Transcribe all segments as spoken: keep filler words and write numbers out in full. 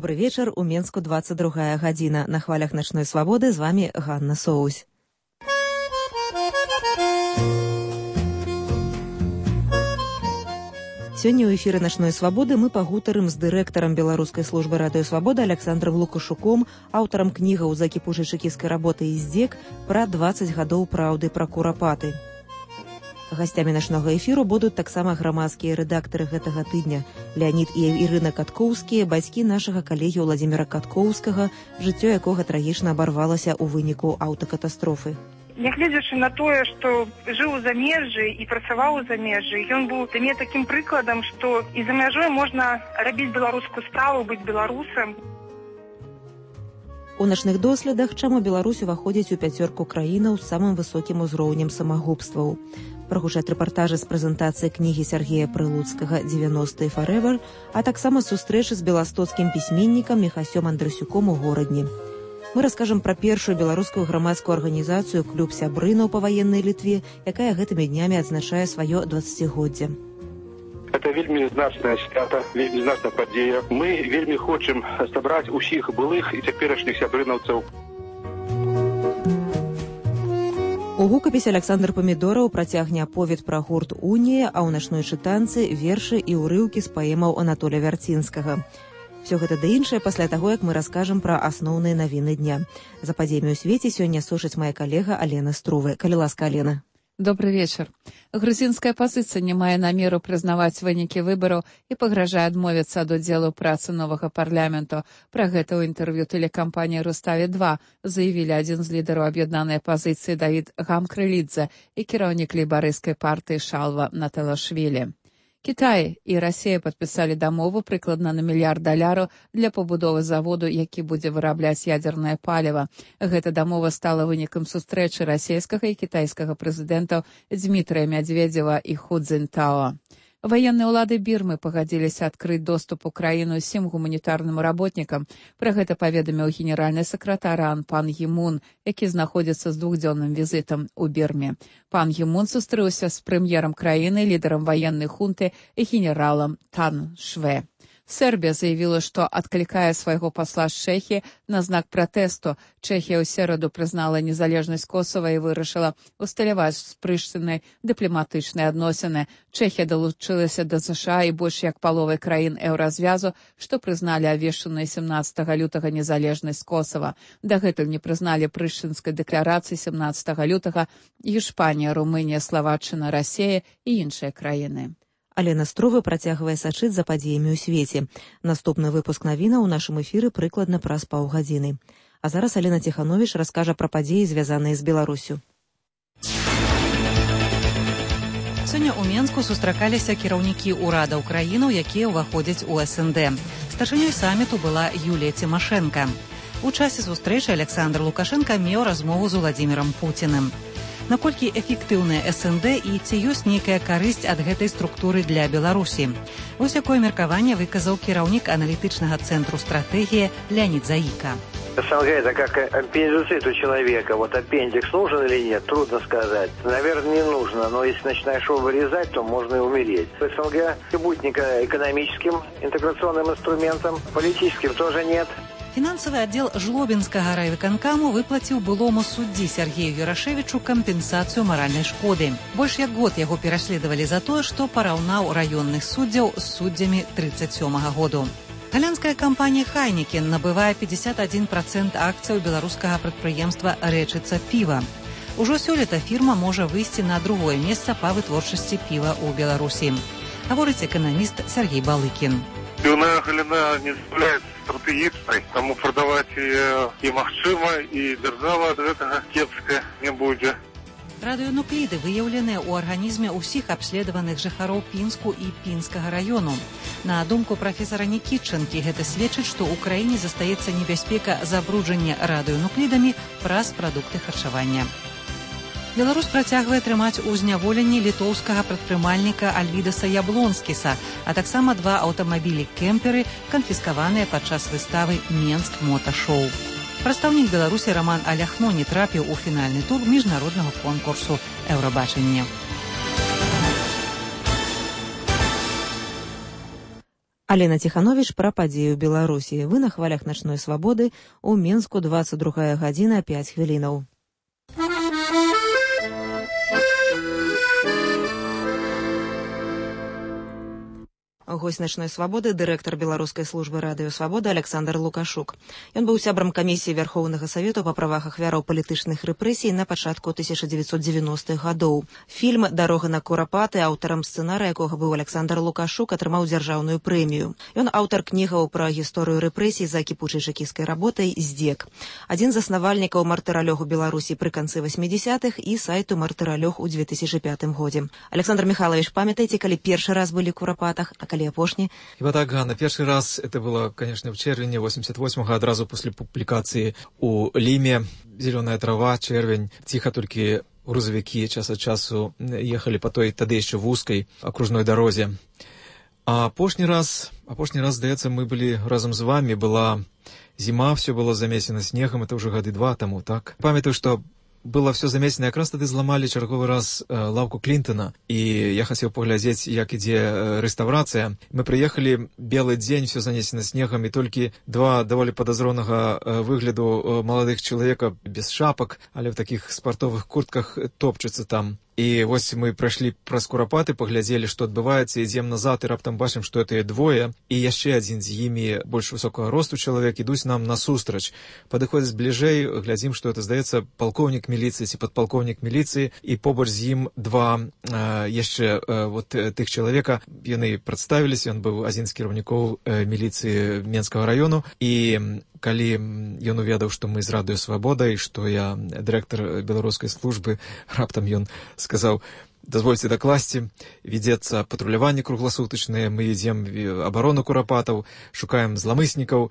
Добрый вечер, у Менску двадцать другая гадзіна. На хвалях начной свабоды з вами Ганна Соусь. Сёння ў эфіры начной свабоды мы пагутарым з дырэктарам беларускай службы радыёсвабода Александром Лукашуком, аўтарам кнігаў «За кіпушай чэкісцкай работы і здзек» пра дваццаць гадоў праўды пра курапаты. Гасцямі нашнога эфіру будуць таксама грамадскія рэдактары гэтага тыдня Леонид і Ірына Каткоўскія, бацькі нашага калегі Владзіміра Каткоўскага, жыццё якога трагічна абарвалася ў выніку аўтакатастрофы. Нягледзячы на тое, што жыў у замежжы і працаваў у замежжы, ён быў для мяне такім прыкладам, што і за мяжой можна рабіць беларускую справу, быць беларусам. У нашых доследах, чаму Беларусь уваходзіць у пяцёрку краінаў з самым высокім узроўнем самагубстваў. Прагучаць рэпартажы з прэзентацыі кнігі Сергея Прылуцкага «дзевяностыя Forever», а таксама сустрэчы з беластоцкім пісьменнікам Міхасём Андрасюком у горадні. Мы раскажам пра першую беларускую грамадскую арганізацыю «Клуб сябрынаў па ваеннай Літве», якая гэтымі днямі адзначае сваё дваццацігоддзе. Это вельмі значная свята, вельмі значная падзея. Мы вельмі хочам сабраць усіх былых і цяперашніх сябрынаўцаў. У гукапісе Александр Памідораў працягне аповед пра гурт «Унія», а ў начной чытанцы вершы і ўрыўкі з паэмаў Анатоля Вярцінскага. Всё гэта да іншае пасля таго, як мы раскажам пра асноўныя навіны дня. За падзеямі ў свеце сёння сушыць мая калега Алена Струве. Калі ласка, Алена. Добрый вечер. Грузинская оппозиция не мае намеру признаваць вынікі выбараў і пагражае адмовіцца ад удзелу ў працы новага парламенту. Пра гэта ў інтэрв'ю тэлекампаніі «Руставе два» заявілі адзін з лідараў аб'яднанай апозіцыі Давід Гамкрылідзе і кіраўнік лейбарыскай партыі Шалва Наталашвілі. Кітай і Расія падпісалі дамову прыкладна на мільярд даляраў для пабудовы заводу, які будзе вырабляць ядзернае паліва. Гэта дамова стала вынікам сустрэчы расійскага і кітайскага прэзідэнтаў Дзмітрыя Мядзведзева і Ху Цзіньтао. Ваенныя ўлады Бірмы пагадзіліся адкрыць доступ у краіну усім гуманітарным работнікам. Пра гэта паведаміў генеральны сакратар АОН пан Гі Мун, які знаходзіцца з двухдзённым візітам у Бірме. Пан Гі Мун сустрэўся з прэм'ерам краіны, лідарам ваеннай хунты і генералам Тан Шве. Сербія заявіла, што адклікае свайго пасла з Чэхіі на знак пратэсту. Чэхія ў сераду прызнала незалежнасць Косава і вырашыла усталяваць з Прыштынай дыпламатычныя адносіны. Чэхія далучылася да ЗША і больш як паловай краін еўразвязу, што прызналі абвешчаную семнаццатага лютага незалежнасць Косава. Дагэтуль не прызналі Прыштынскай дэкларацыі семнаццатага лютага Іспанія, Румынія, Славаччына, Расія і іншыя краіны. Алена Струве працягвае сачыць за падзеямі ў свеце. Наступны выпуск навінаў у нашым эфіры прыкладна праз паўгадзіны. А зараз Алена Тиханович раскажа пра падзеі, звязаныя з Беларусю. Сёння ў Менску сустракаліся кіраўнікі ўрадаў краінаў, якія ўваходзяць у эс эн дэ. Старшынёй саміту была Юлія Цімашэнка. У часе сустрэчы Александр Лукашенка меў размову з Владзімірам Пуціным. Наколькі эфектыўная эс эн дэ і ці ёсць нейкая карысць ад гэтай структуры для Беларусі? Вось якое меркаванне выказаў кіраўнік аналітычнага цэнтру стратэгія Леонид Заика. эс эн гэ это как аппендицит у человека. Вот аппендикс нужен или нет, трудно сказать. Наверное, не нужно, но если начинаешь его вырезать, то можно и умереть. эс эн гэ будет не экономическим интеграционным инструментом, политическим тоже нет. Фінансавы аддзел Жлобінскага райвыканкаму выплаціў былому суддзі Сергею Юрашевічу кампенсацыю маральнай шкоды. Больш як год яго пераследавалі за тое, што параўнаў раённых суддзяў з суддзямі трыццаць сёмага году. Галандская кампанія «Хайнекен» набывае пятьдесят один процент акцыяў беларускага прадпрыемства «Рэчыца піва». Ужо сёлета фірма можа выйсці на другое месца па вытворчасці піва ў Беларусі. Гаворыць эканаміст Сергей Балыкін. Піўная галіна не з'яўляецца стратэгічнай, таму прадаваць яе і магчыма, і дзяржава ад гэтага кепская не будзе. Радыёнукліды выяўленыя ў арганізме ўсіх абследаваных жыхароў Пінску і Пінскага раёну. На думку прафесара Нікітчанкі, гэта сведчыць, што ў краіне застаецца небяспека забруджання радыёнуклідамі праз прадукты харчавання. Беларусь працягвае трымаць у зняволенні літоўскага прадпрымальніка Альвідаса Яблонскіса, а таксама два аўтамабілі-кемперы, канфіскаваныя падчас выставы «Менск Моташоу». Прадстаўнік Беларусі Роман Аляхно не трапіў у фінальны тур міжнароднага конкурсу «Еўрабачання». Алена Ціхановіч пра падзеі ў Беларусі. Вы на хвалях начной свабоды. У Мінску двадцать другая гадзіна пяць хвілінаў. Гость начной свабоды, дырэктар беларускай службы радыёсвабода Александр Лукашук. Ён быў сябрам камісіі Вярхоўнага Савету па правах ахвяраў палітычных рэпрэсій на пачатку тысяча дзевяцьсот дзевяностых гадоў. Фільм «Дарога на Курапаты», аўтарам сцэнарыя якога быў Александр Лукашук, атрымаў дзяржаўную прэмію. Ён аўтар кнігаў пра гісторыю рэпрэсій за кіпучай чэкісцкай работай «Здзек». Адзін з заснавальнікаў мартыралёгу Беларусі пры канцы васьмідзесятых і сайту «Мартыралёг» у две тысячи пятым годзе. Александр Михайлович, памятаеце, калі першы раз былі ў Курапатах, а калі апошні? Вот так, Ганна, первый раз это было, конечно, в червене восемьдесят восьмого, одразу после публикации у Лиме. Зеленая трава, червень, тихо только грузовики час от часу ехали по той, тогда еще в узкой окружной дороге. А апошний раз, апошний раз, здаецца, мы были разом с вами, была зима, все было замесено снегом, это уже годы два тому, так? Памятаю, что было все замесено, якраз тады зламалі чарговы раз э, лаўку Клінтона, і я хацеў паглядзець, як ідзе э, рэстаўрацыя. Мы прыехалі, белы дзень, все занесено снегам, і толькі два даволі падазронага э, выгляду э, маладых чалавека без шапак, але в таких спартовых куртках топчуцца там. І вось мы прайшлі праз Курапаты, паглядзелі, што адбываецца, ідзем назад і раптам бачым, што это двое, і яшчэ адзін з імі больш высокага росту чалавек ідуць нам насустрач. Падыходзяць бліжэй, глядзім, што это, здаецца, палкоўнік міліцыі ці падпалкоўнік міліцыі, і побач з ім два э, яшчэ э, вот тых чалавека. Яны прадставіліся, ён быў адзін з кіраўнікоў э, міліцыі Менскага раёну, і калі ён уведаў, што мы з радыё «Свабода» і што я дырэктар беларускай службы, раптам ён сказаў: «Дазвольце дакласці, вядзецца патруляванне кругласутачнае, мы ідзем абарону Курапатаў, шукаем зламыснікаў».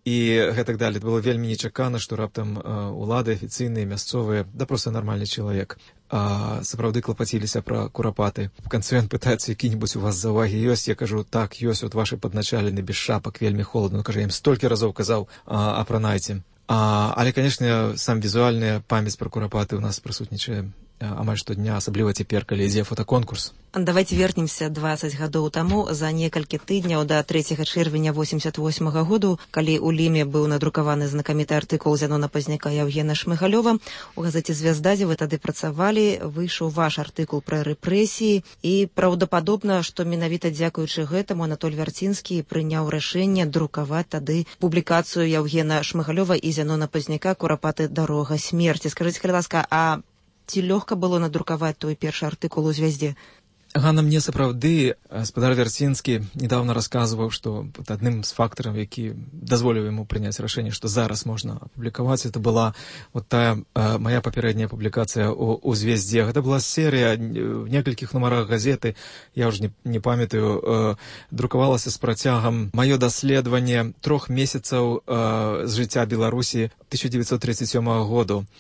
І гэтак далее. Это было вельмі нечакана, што раптам э, улады афіцыйныя, мясцовыя, да проста нармальны чалавек, э, сапраўды клапаціліся пра Курапаты. В канцы ён пытаецца, які-небудзь у вас заўвагі ёсць? Я кажу: так, ёсць, от вашы падначалены без шапак, вельмі холодно. Ну, кажа, я ім столькі разоў казаў, а, апранайце. А, але, конечно, сам візуальная памяць пра Курапаты у нас прысутнічае амаль штодня, асабліва цяпер, калі ідзе фотаконкурс. Давайте вернемся двадцать гадоў таму, за некалькі тыдняў да трэцяга чэрвеня восемьдесят восьмага году, калі ў Ліме быў надрукаваны знакаміты артыкул Зянона Пазняка і Яўгена Шмыгалёва. У газеце «Звязда», дзе вы тады працавалі, выйшаў ваш артыкул пра рэпрэсіі, і праўдападобна, што менавіта дзякуючы гэтаму Анатоль Вярцінскі прыняў рашэнне друкаваць тады публікацыю Яўгена Шмыгалёва і Зянона Пазняка «Курапаты. Дарога смерці». Скажыце, калі ласка, а ці лёгка было надрукаваць той першы артыкул у «Звязде»? Ганна, мне сапраўды гаспадар Вярцінскі недавно расказваў, што адным з фактараў, які дазволіў яму прыняць рашэнне, што зараз можна апублікаваць, это была вот тая э, моя папярэдняя публікацыя у, у «Звезде». Гэта была серыя в некалькіх нумарах газеты, я ўжо не, не памятаю, э, друкавалася з працягам маё даследаванне трох месяцаў э, з жыцця Беларусі тысяча девятьсот тридцать седьмого году.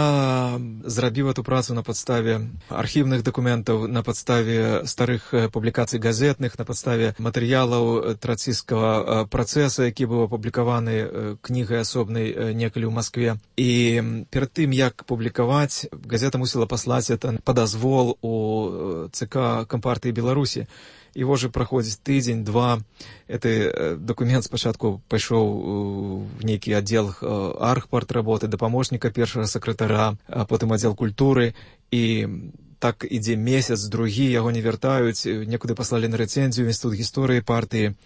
Я зрабіў эту працу на падставе архівных дакументаў, на падставе старых публікацый газетных, на падставе матэрыялаў трацісцкага працэса, які быў апублікаваны кнігай асобнай некалі ў Маскве. І перад тым, як публікаваць, газета мусіла паслаць это па дазвол у ЦК Кампартыі Беларусі. І вось жа праходзіць тыдзень, два, гэты дакумент спачатку пайшоў в нейкі аддзел архпартработы да памочніка першага сакратара, а потым аддзел культуры, і так ідзе месяц, другі, яго не вяртаюць, некуды паслалі на рэцэнзію ў Інстытут гісторыі партыі,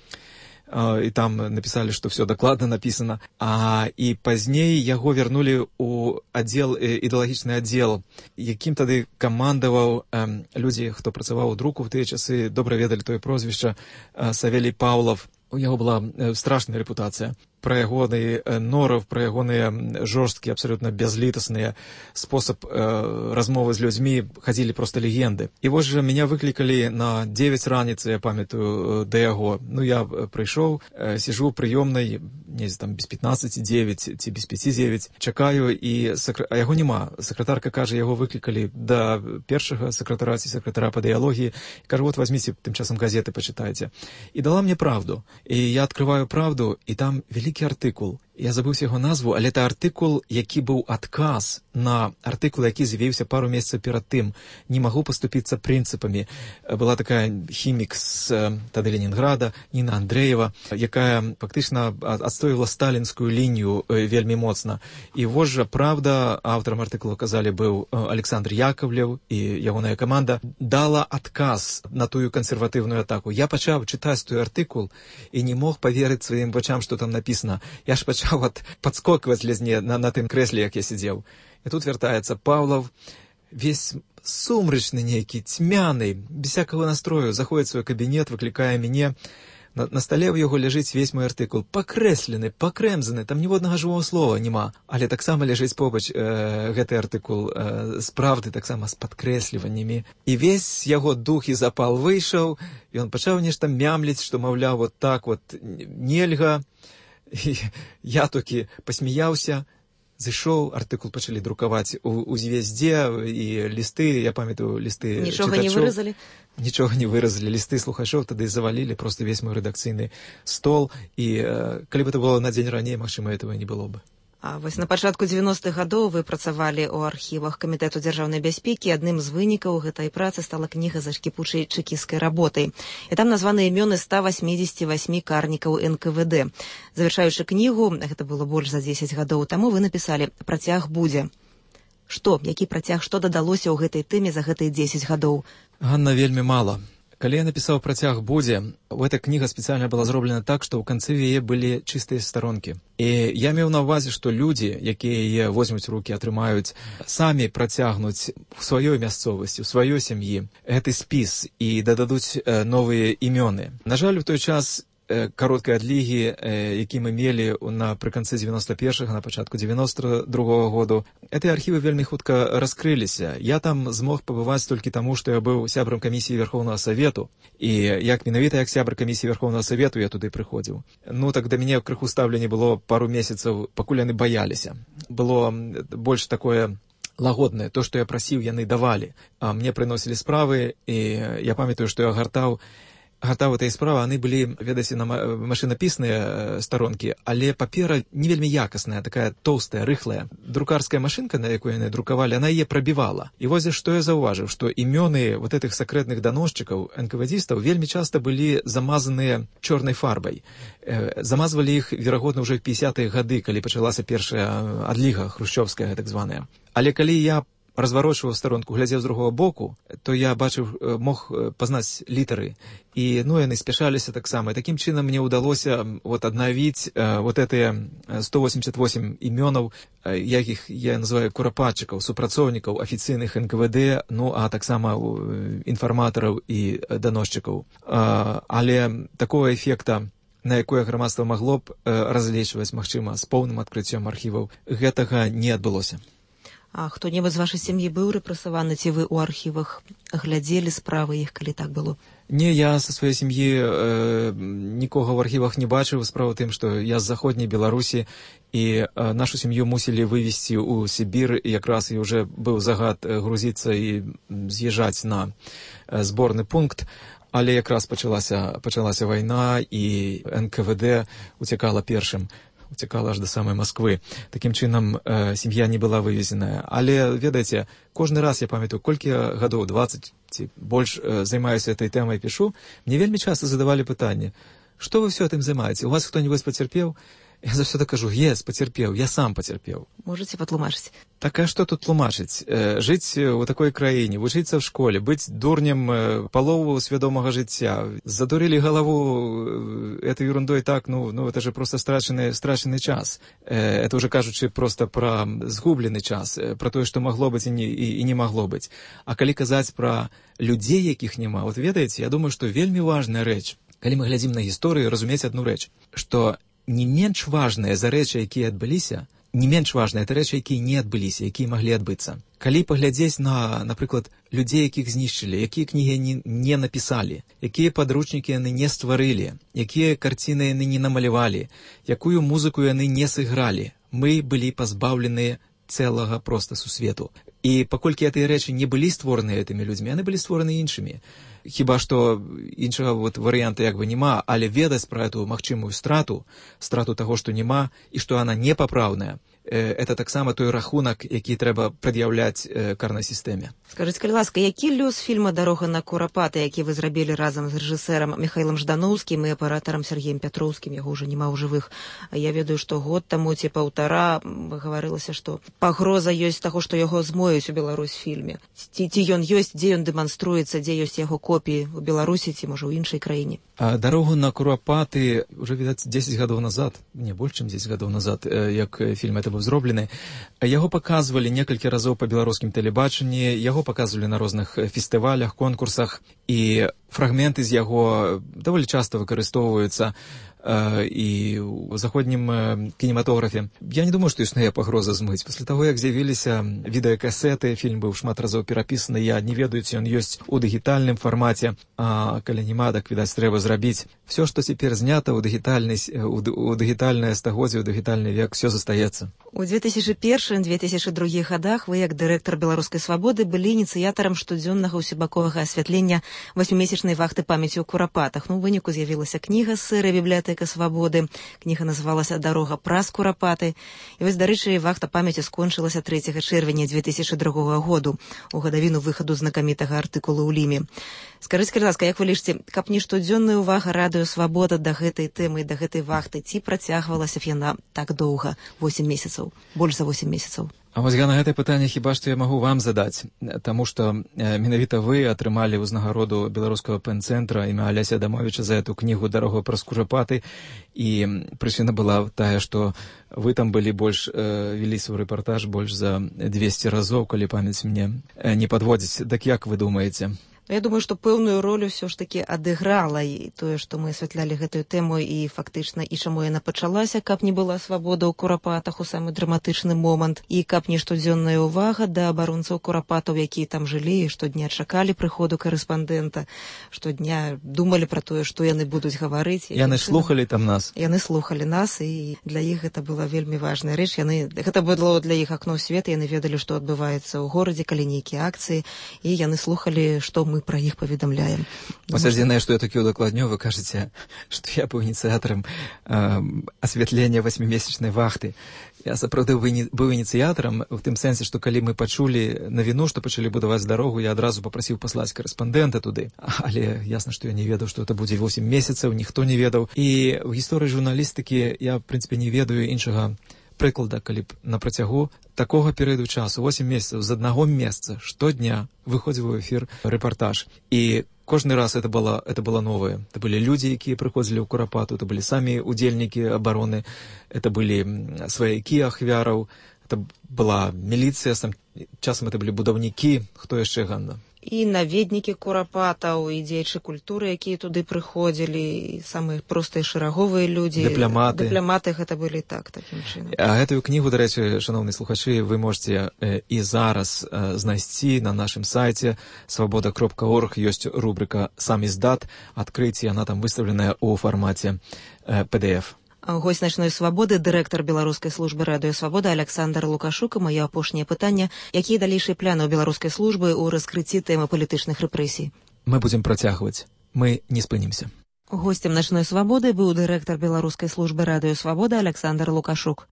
і там написали, что все докладно написано. А, і пазней яго вярнулі ў аддзел, ідэалагічны аддзел, якім тады камандаваў э, людзі, хто працаваў у друку в тыя часы, добра ведалі тое прозвішча, э, Савелій Паўлов. У яго была э, страшная рэпутацыя. Пра ягоны норов, пра ягоныя жорсткія, абсолютно бязлітасныя спосаб э, размовы з людзьмі хадзілі проста легенды. І вось жа меня выклікалі на девять раніцы, я памятаю, да яго. Ну, я прыйшоў, э, сижу ў прыёмнай, не знаю, там без пятнадцати девять ці без пяти девять, чакаю, і сакр... а яго няма. Сакратарка кажа, яго выклікалі да першага сакратара ці сакратара па дыялогіі. Кажа, вот возьмите тым часам газеты, почитайте. І дала мне правду. І я открываю правду, і там великий артыкул. я забыўся яго назву, але это артыкул, які быў адказ на артыкул, які з'явіўся пару месяцаў перад тым. Не магу паступіцца прынцыпамі. Была такая хімік з тады Ленінграда, Ніна Андрэева, якая фактычна адстойвала сталінскую лінію вельмі моцна. І вось жа, правда, аўтарам артыкулу, казалі, быў Александр Яковлев, і ягоная каманда дала адказ на тую кансерватыўную атаку. Я пачаў чытаць той артыкул і не мог паверыць сваім вачам, што там напісана. Я ж пачаў ад падскокваць лезне на, на тым крэсле, як я сидзеў. І тут вяртаецца Павлов, весь сумрачны нейкі, цьмяны, без всякого настрою, заходзіць у свой кабінет, выклікае мяне. На, на стале ў яго ляжыць весь мой артыкул, пакрэслены, пакрэмзаны, там ніводнага жывого слова няма. Але таксама ляжыць побач э, гэты артыкул э, з правды, таксама з падкрэсліваннямі. І весь яго дух і запал выйшаў, і ён пачаў нешта мямліць, што, маўляў, вот так вот нельга. І я толькі пасмяяўся, зайшоў, артыкул пачалі друкаваць у, у звездзе, і лісты, я памятаю, лісты Нічога чытачоў. не выразалі? Нічога не выразалі. Лісты слухачоў тады завалілі просто весь мой рэдакцыйны стол, і э, калі б это было на дзень раней, магчыма, этого не было бы. А вось на пачатку дзевяностых гадоў вы працавалі ў архівах Камітэту дзяржаўнай бяспекі. Адным з вынікаў гэтай працы стала кніга за кіпучай чэкісцкай работай. І там названы імёны ста васьмідзесяці васьмі карнікаў эн ка вэ дэ. Завяршаючы кнігу, гэта было больш за дзесяць гадоў таму, вы напісалі «Працяг будзе». Што, які працяг, што дадалося ў гэтай тэме за гэтыя дзесяць гадоў? Ганна, вельмі мала. Калі я напісаў «Працяг будзе», эта кніга спецыяльна была зроблена так, што ў канцы яе былі чыстыя старонкі. І я меў на ўвазе, што людзі, якія яе возьмуць у рукі, атрымаюць, самі працягнуць у сваёй мясцовасці, у сваёй сям'і гэты спіс і дададуць э, новыя імёны. На жаль, у той час кароткай адлігі, які мы мелі напрыканцы дзевяноста першага, на пачатку дзевяноста другога году, гэтыя архівы вельмі хутка раскрыліся. Я там змог пабываць толькі таму, што я быў сябрам камісіі Верховнага Савету, і як менавіта як сябр камісіі Верховнага Савету я туды прыходзіў. Ну, так да мяне крыху стаўлення было пару месяцаў, пакуль яны баяліся. Было больш такое лагоднае. То, што я прасіў, яны давалі. А мне прыносілі справы, і я памятаю, што я гартаў гартаў этой справы, яны былі, ведаеце, на машынапісныя старонкі, але папера не вельмі якасная, такая тоўстая, рыхлая. Друкарская машынка, на якой яны друкавалі, она яе прабівала. І вось што я заўважыў, што імёны вот этих сакрэтных даносчыкаў, эн ка вэ дістаў, вельмі часта былі замазаныя чорнай фарбай. Э, замазвалі іх, верагодна, ўжо ў пятидесятыя гады, калі пачалася першая адліга, хрушчёвская, так званая. Але калі я разварочваў старонку, глядзеў з другого боку, то я бачыў, мог пазнаць літары. І, ну, яны спяшаліся таксама. І такім чынам мне ўдалося вот аднавіць э, вот этыя сто восемьдесят восемь імёнаў, э, якіх я называю курапатчыкаў, супрацоўнікаў афіцыйных эн ка вэ дэ, ну, а таксама э, інфарматараў і даносчыкаў. Э, але такого эфекта, на якое грамадства магло б э, разлічваць, магчыма, з поўным адкрыццём архіваў, гэтага не адбылося. А хто-небудзь з вашай сям'і быў рэпрэсаваны, ці вы ў архівах глядзелі справы іх, калі так было? Не, я са сваёй сям'і э, нікога ў архівах не бачыў. Справа ў тым, што я з заходняй Беларусі, і э, нашу сям'ю мусілі вывезці ў Сібір, і якраз і ўжо быў загад грузіцца і з'язджаць на э, зборны пункт. Але якраз пачалася, пачалася вайна, і эн ка вэ дэ уцякала першым. Уцякала аж до самой Москвы. Такім чынам э, сям'я не была вывезеная. Але, ведаеце, кожны раз, я памятаю, колькі гадоў, двадцать ці больш э, займаюся этой тэмай, пішу, мне вельмі часта задавалі пытанне: што вы ўсё гэтым займаеце? У вас хто-нибудь пацярпеў? Я заўсёды кажу: ес, пацярпеў, я сам пацярпеў. Можаце патлумачыць? Так а што тут тлумачыць? Э, жыць у такой краіне, вучыцца ў школе, быць дурнем э, палову свядомага жыцця. Задурили голову э, этой ерундой так, ну, ну это же просто страченый, страченый час. Э, это уже кажучы просто про згублены час, э, про тое, што магло быць і не, і, і не магло быць. А калі казаць пра людзей, якіх няма, вот ведаеце, я думаю, што вельмі важная рэч, калі мы глядзім на гісторыю, разумець адну рэч, што не менш важныя за рэчы, якія адбыліся, не менш важныя это рэчы, якія не адбыліся, якія маглі адбыцца. Калі паглядзець на, напрыклад, людзей, якіх знішчылі, якія кнігі не, не напісалі, якія падручнікі яны не стварылі, якія карціны яны не намалявалі, якую музыку яны не сыгралі, мы былі пазбаўленыя цэлага проста сусвету. І паколькі гэтыя рэчы не былі створаныя гэтымі людзьмі, яны былі створаны іншымі. Хіба што іншага вот варыянта як бы няма, але ведаць пра эту магчымую страту, страту таго, што няма, і што яна непапраўная, это таксама той рахунак, які трэба прад'яўляць карнай сістэме. Скажыце, калі ласка, які лёс фільма «Дарога на Курапаты», які вы зрабілі разам з рэжысэрам Міхаілам Ждановскім і аператарам Сергеем Пятроўскім, яго ўжо няма ў жывых. Я ведаю, што год таму ці паўтара гаварылася, што пагроза ёсць таго, што яго змоюць у Беларусь фільме. Ці, ці ён ёсць, дзе ён дэманструецца, дзе ёсць яго копіі ў Беларусі ці, можа, ў іншай краіне? А «Дарогу на Курапаты» уже, відаць, дзесяць гадоў назад, не больш, чым дзесяць гадоў назад, як фільм это быў зроблены. Яго паказвалі некалькі разоў па беларускім тэлебачанні, яго паказвалі на розных фестывалях, конкурсах, і фрагменты з яго даволі часта выкарыстоўваюцца і ў заходнім кінематографе. Я не думаю, што існуе пагроза змыць. Пасля таго, як з'явіліся відэакасеты, фільм быў шмат разоў перапісаны, я не ведаю, ці ён ёсць у дыгітальным фармаце, а калі няма, так, відаць, трэба зрабіць. Все, што цяпер знята ў дыгітальнае стагоддзе, ў дыгітальны век, все застаецца. У две тысячи першым — две тысячи другім годах вы, як дырэктар «Беларускай свабоды», былі ініцыятарам штодзённага ўсебаковага асвятлення восьмімесячнай вахты памяці ў Курапатах. Ну, у выніку з'явілася кніга з серыі «Бібліятэка свабоды». Кніга называлася «Дарога праз Курапаты». І вось, дарэчы, вахта памяці скончылася трэцяга чэрвеня две тысячи другога году, у гадавіну выхаду знакамітага артыкула ў Ліме. Скажыце, калі ласка, як вы лічыце, каб не штодзённая ўвага радыё «Свабода» да гэтай тэмы, да гэтай вахты, ці працягвалася б яна так доўга, восем месяцаў, больш за восем месяцаў? А вось я на гэтае пытанне хіба што я магу вам задаць, таму што менавіта вы атрымалі ўзнагароду беларускага пэн-цэнтра імя Аляся Адамовіча за эту кнігу «Дарога праз Курапаты», і прычына была тая, што вы там былі больш, вялі свой рэпартаж больш за двесце разоў, калі памяць мне не падводзіць. Так як вы думаеце? Я думаю, што пэўную ролю ўсё ж такі адыграла і тое, што мы асвятлялі гэтую тэму, і фактычна, і чаму яна пачалася, каб не была свабода ў Курапатах у самы драматычны момант, і каб не штодзённая ўвага да абаронцаў Курапатаў, якія там жылі, і штодня чакалі прыходу карэспандэнта, штодня думалі пра тое, што яны будуць гаварыць. Яны слухалі там нас. Яны слухалі нас, і для іх гэта была вельмі важная рэч. Яны, гэта было для іх акно ў свет, яны ведалі, што адбываецца ў горадзе, калі нейкія акцыі, і яны слухалі, што мы пра іх паведамляем. Вось адзінае, што я такі удакладню, вы кажаце, што я быў ініцыятарам э, асвятлення восьмімесячнай вахты. Я сапраўды быў ініцыятарам у тым сэнсе, што калі мы пачулі навіну, што пачалі будаваць дарогу, я адразу папрасіў паслаць карэспандэнта туды. Але ясна, што я не ведаў, што это будзе восем месяцаў, ніхто не ведаў. І ў гісторыі журналістыкі я, в прынцыпе, не ведаю іншага прыклада, калі б на працягу такога перыяду часу, восем месяцаў, з аднаго месца, штодня выходзіў у эфір рэпартаж. І кожны раз это было, это было новое. Это былі людзі, якія прыходзілі ў Курапату, это былі самі удзельнікі абароны, это былі сваякі ахвяраў, это была міліцыя, сам, часам это былі будаўнікі, хто яшчэ, Ганна? І наведнікі Курапатаў, і дзеячы культуры, якія туды прыходзілі, і самыя простыя шэраговыя людзі. Дыпламаты. Дыпламаты гэта былі так, такім чынам. А гэтую кнігу, дарэчы, шановныя слухачы, вы можете э, і зараз э, знайсці на нашым сайце свабода кропка орг, ёсць рубрика «Сам издат», адкрыйце, яна там выставленая ў фармаце э, пи ди эф. Госць «Начной свабоды», дырэктар беларускай службы радыё «Свабода» Александр Лукашук. І маё апошняе пытанне: якія далейшыя планы ў беларускай службы ў раскрыцці тэмы палітычных рэпрэсій? Мы будзем працягваць. Мы не спынімся. Госцем «Начной свабоды» быў дырэктар беларускай службы радыё «Свабода» Александр Лукашук.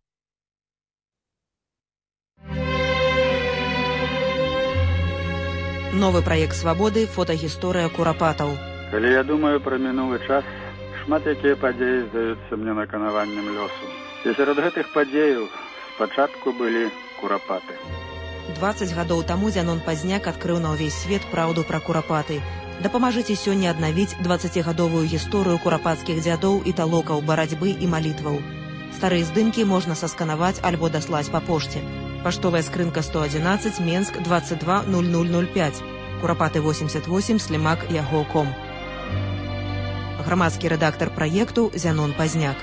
Новы праект «Свабоды» — фотагісторыя Курапатаў. Калі я думаю пра мінулы час, шмат якія падзеі здаюцца мне наканаваннем лёсу. І сярод гэтых падзеяў спачатку былі Курапаты. дваццаць гадоў таму Зянон Пазняк адкрыў на ўвесь свет праўду пра Курапаты. Дапамажыце сёння аднавіць дваццацігадовую гісторыю курапацкіх дзядоў і талокаў, барацьбы і малітваў. Старыя здымкі можна сасканаваць альбо даслаць па пошце. Паштовая скрынка сто адзінаццаць, Менск, двадцать два ноль ноль ноль пять. Курапаты восемьдесят восемь, слімак яго точка ком. Грамадскі рэдактар праекту Зянон Пазняк.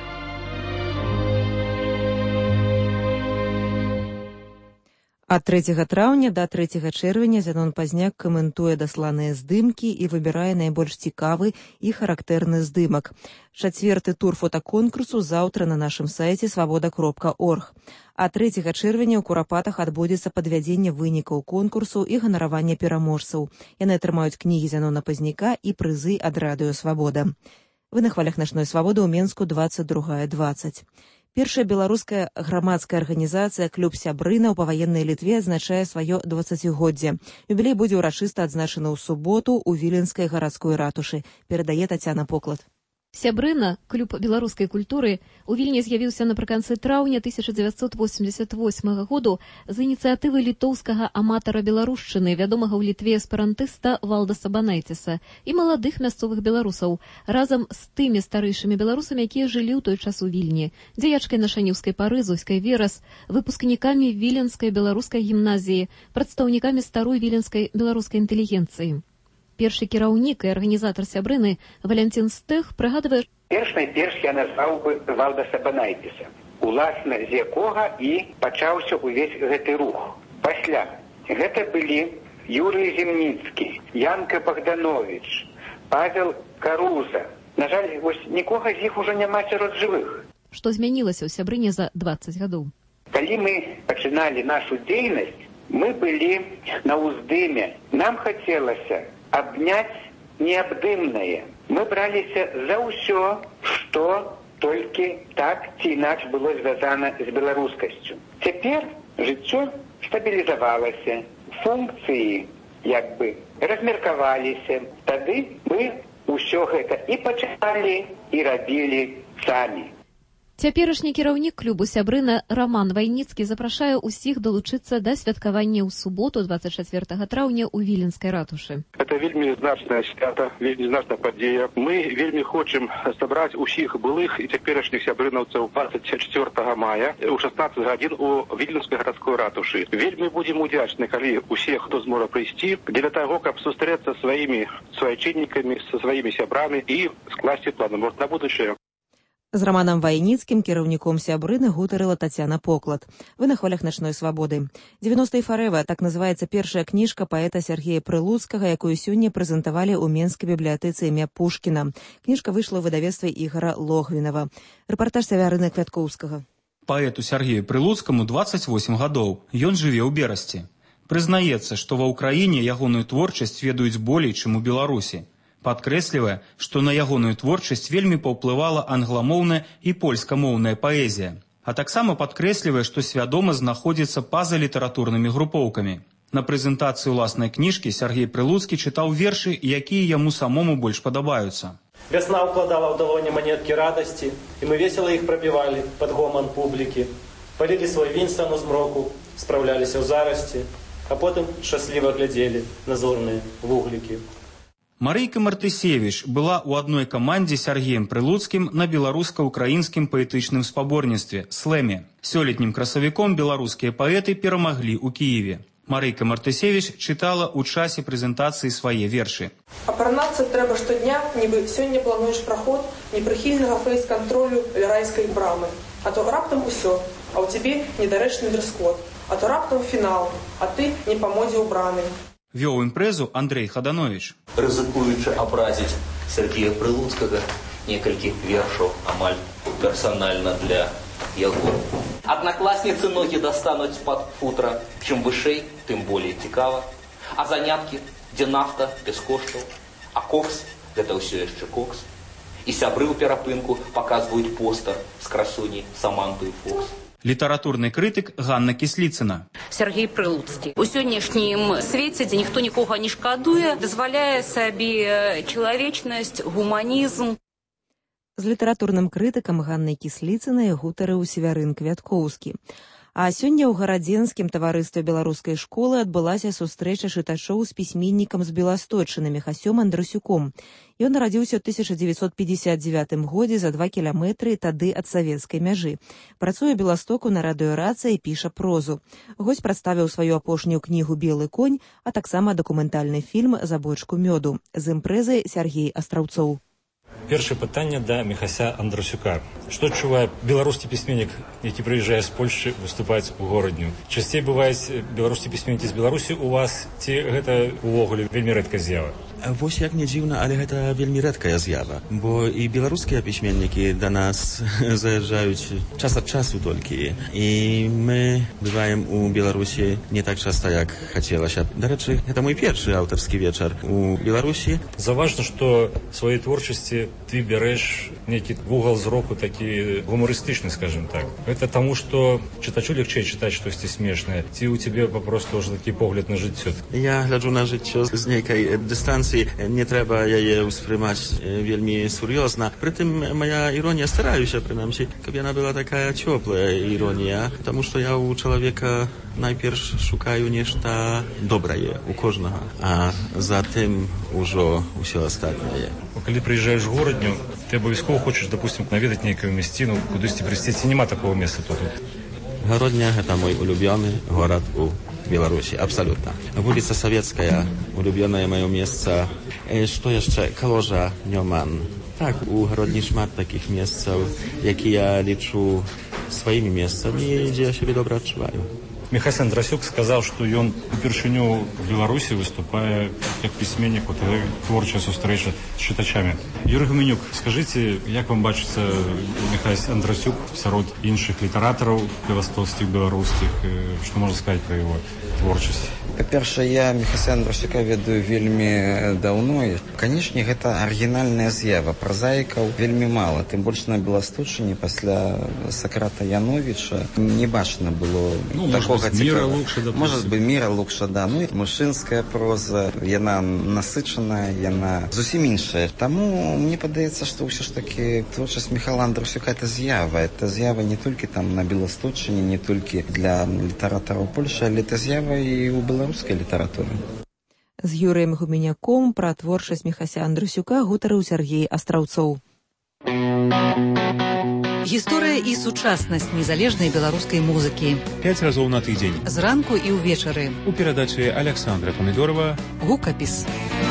Ад трэцяга траўня да трэцяга чэрвеня Зянон Пазняк каментуе дасланыя здымкі і выбірае найбольш цікавы і характэрны здымак. Чацверты тур фотаконкурсу заўтра на нашым сайце свабода кропка орг. А трэцяга чэрвеня ў Курапатах адбудзецца падвядзенне вынікаў конкурсу і ганараванне пераможцаў. Яны атрымаюць кнігі Зянона Пазняка і прызы ад радыё «Свабода». Вы на хвалях начной свабоды ў Менску двадцать другая двадцать. Першая беларуская грамадская арганізацыя «Клуб Сябрына» ў паваеннай Літве адзначае сваё дваццацігоддзе. Юбілей будзе ўрачыста адзначаны ў суботу ў Віленскай гарадской ратушы. Перадае Тацяна Поклад. Сябрына, клуб беларускай культуры, у Вільні з'явіўся напрыканцы траўня тысяча дзевяцьсот восемьдесят восьмага году з ініцыятывы літоўскага аматара беларушчыны, вядомага ў Літве эсперантыста Валдаса Банайціса, і маладых мясцовых беларусаў, разам з тымі старэйшымі беларусамі, якія жылі ў той час у Вільні, дзеячкай нашаніўскай пары Зоськай Верас, выпускнікамі Віленскай беларускай гімназіі, прадстаўнікамі старой віленскай беларускай інтэлігенцыі. Першы кіраўнік і арганізатар Сябрыны Валянцін Стэх прыгадвае, перш найперш я назваў бы Валдаса Банайціса, уласна з якога і пачаўся ўвесь гэты рух. Пасля гэта былі Юрый Зімніцкі, Янка Богданович, Павел Каруза. На жаль, вось нікога з іх ужо няма сярод жывых. Што змянілася ў Сябрыне за дваццаць гадоў? Калі мы пачыналі нашу дзейнасць, мы былі на ўздыме. Нам хацелася абняць неабдымнае. Мы браліся за ўсё, што толькі так ці інакш было звязана з беларускасцю. Цяпер жыццё стабілізавалася, функцыі як бы размеркаваліся. Тады мы ўсё гэта і пачалі, і рабілі самі. Цяперашні кіраўнік клубу Сябрына Роман Вайніцкі запрашае ўсіх далучыцца да святкавання ў суботу двадцать чацвёртага траўня ў Віленскай ратушы. Это вельмі значная свята, вельмі значная падзея. Мы вельмі хочам сабраць усіх былых і цяперашніх сябрынаўцаў двадцать чацвёртага мая ў шаснаццаць гадзін у Віленскай гарадской ратушы. Вельмі будзем удзячны, калі усе, хто зможа прыйсці, для таго, каб сустрэцца сваімі суайчыннікамі, са сваімі сябрамі і скласці планы, можа, на будучае. З Романом Вайніцкім, кіраўніком Сябрыны, гутарыла Тацяна Поклад. Вы на хвалях начной свабоды. девяносто фарэва, так называецца першая кніжка паэта Сергея Прылуцкага, якую сёння прэзентавалі ў Менскай бібліятэцы імя Пушкіна. Кніжка выйшла ў выдавецтве Ігара Логвінава. Рэпартаж Савярына Квяткоўскага. Паэту Сергею Прылуцкаму дваццаць восемь гадоў. Ён жыве ў Берасці. Прызнаецца, што ва ўкраіне ягоную творчасць ведаюць болей, чым у Беларусі. Падкрэслівае, што на ягоную творчасць вельмі паўплывала англамоўная і польскамоўная паэзія. А таксама падкрэслівае, што свядома знаходзіцца па-за літаратурнымі групоўкамі. На прэзентацыі ўласнай кніжкі Сергей Прылуцкі чытаў вершы, якія яму самому больш падабаюцца. Вясна укладала ў далоні манеткі радасці, і мы весела іх прапівалі пад гоман публікі. Палілі свой вінстан у змроку, спраўляліся ў зарасці, а потым шчасліва глядзелі на зорныя вуглікі. Марыйка Мартысевіч была ў адной камандзе з Сергеем Прылуцкім на беларуска-украінскім паэтычным спаборніцтве «Слэме». Сёлетнім красавіком беларускія паэты перамаглі ў Кіеве. Марыйка Мартысевіч чытала ў часе прэзентацыі свае вершы. Апранацца трэба штодня, нібы сёння плануеш праход непрыхільнага фэйс-кантролю райскай брамы. А то раптам усё, а ў цябе недарэчны дрес-код. А то раптам фінал, а ты не па модзе ўбраны. Вёў імпрэзу Андрэй Хаданович. Рызыкуючы абразіць Сергея Прылуцкага, некалькі вершаў амаль персанальна для яго. Аднакласніцы ногі достануць пад футра, чым вышэй, тым болей цікава. А заняткі, дзе нафта без коштаў, а кокс гэта ўсё яшчэ кокс. І сябры ў перапынку паказваюць постер з красуней Саманты Фокс. Літаратурны крытык Ганна Кісліцына. Сергей Прылуцкі. У сённяшнім свеце, дзе ніхто нікога не шкадуе, дазваляе сабе чалавечнасць, гуманізм. З літаратурным крытыкам Ганнай Кісліцынай гутарыў Савярын Квяткоўскі. А сёння ў гарадзенскім таварыстве беларускай школы адбылася сустрэча чытачоў з пісьменнікам з Беласточчыны Міхасём Андрасюком. Ён нарадзіўся ў тысяча дзевяцьсот пятьдесят девятым годзе за два кіламетры тады ад савецкай мяжы. Працуе ў Беластоку на радыёрацыі і піша прозу. Госць прадставіў сваю апошнюю кнігу «Белы конь», а таксама дакументальны фільм «За бочку мёду». З імпрэзай Сяргей Астраўцоў. Першае пытанне да Міхася Андрасюка. Што адчувае беларускі пісьменнік, які прыязджае з Польшчы выступаць у горадню? Часцей бываюць беларускія пісьменнікі з Беларусі у вас, ці гэта ўвогуле вельмі рэдкая з'ява? Вось як не дзіўна, але гэта вельмі рэдкая з'ява, бо і беларускія пісьменнікі да нас заязджаюць час ад часу толькі, і мы бываем у Беларусі не так часта, як хацелася. Дарэчы, гэта мой першы аўтарскі вечар у Беларусі. Заважна, што сваёй творчасці ты бярэш нейкі вугал зроку такі гумарыстычны, скажем так. Гэта таму, што чытачу легчэй чытаць штосьці смешнае, ці ў цябе папросту ўжо такі погляд на жыццё? Я гляджу на жыццё з нейкай дыстанцыі. Не трэба яе ўспрымаць вельмі сур'ёзна. Прытым моя іронія, стараюся, прынамсі, каб яна была такая цёплая іронія, таму што я ў чалавека найперш шукаю нешта добрае у кожнага, а затым ужо ўсё астатняе. Калі прыязджаеш у горадню, ты абавязкова хочаш, допустим, наведаць нейкую мясціну, кудысьці прыйсці, ці няма такого месца тут? Гародня – гэта мой улюбёны горад у Беларусі, абсалютна. Вуліца Савецкая, улюбёнае маё месца. Што яшчэ? Каложа, Нёман. Так, у Гародні шмат такіх месцаў, якія я лічу сваімі месцамі, дзе я сябе добра адчуваю. Міхась Андрасюк сказаў, што ён упершыню в Беларусі выступае як пісьменнік, вот творчая сустрэча з чытачамі. Юрый Гуменюк, скажыце, як вам бачыцца Міхась Андрасюк сярод іншых літаратараў беластоцкіх, беларускіх? Што можна сказаць пра яго творчасць? Па-першае, я Міхася Андрасюка ведаю вельмі даўно. Канешне, гэта арыгінальная з'ява. Празаікаў вельмі мала. Тым больш на Беласточыне пасля Сакрата Яновіча не бачна было ну, такога цікавага. Может быть, Міра Лукша, да. Ну, мужчынская проза, яна насычаная, яна зусім іншая. Таму мне падаецца, што ўсё ж такі творчасць Міхала Андрасюка это з'ява. Это з'ява не толькі там на Беласточыне, не толькі для літаратараў Польшчы, але это з'ява і ў беларускай літаратуры. З Юрыем Гуменяком пра творчасць Міхася Андрасюка гутарыў Сергей Астраўцоў. Гісторыя і сучаснасць незалежнай беларускай музыкі. Пяць разоў на тыдзень. Зранку і ўвечары. У перадачы Александра Помидорова. Гукапіс.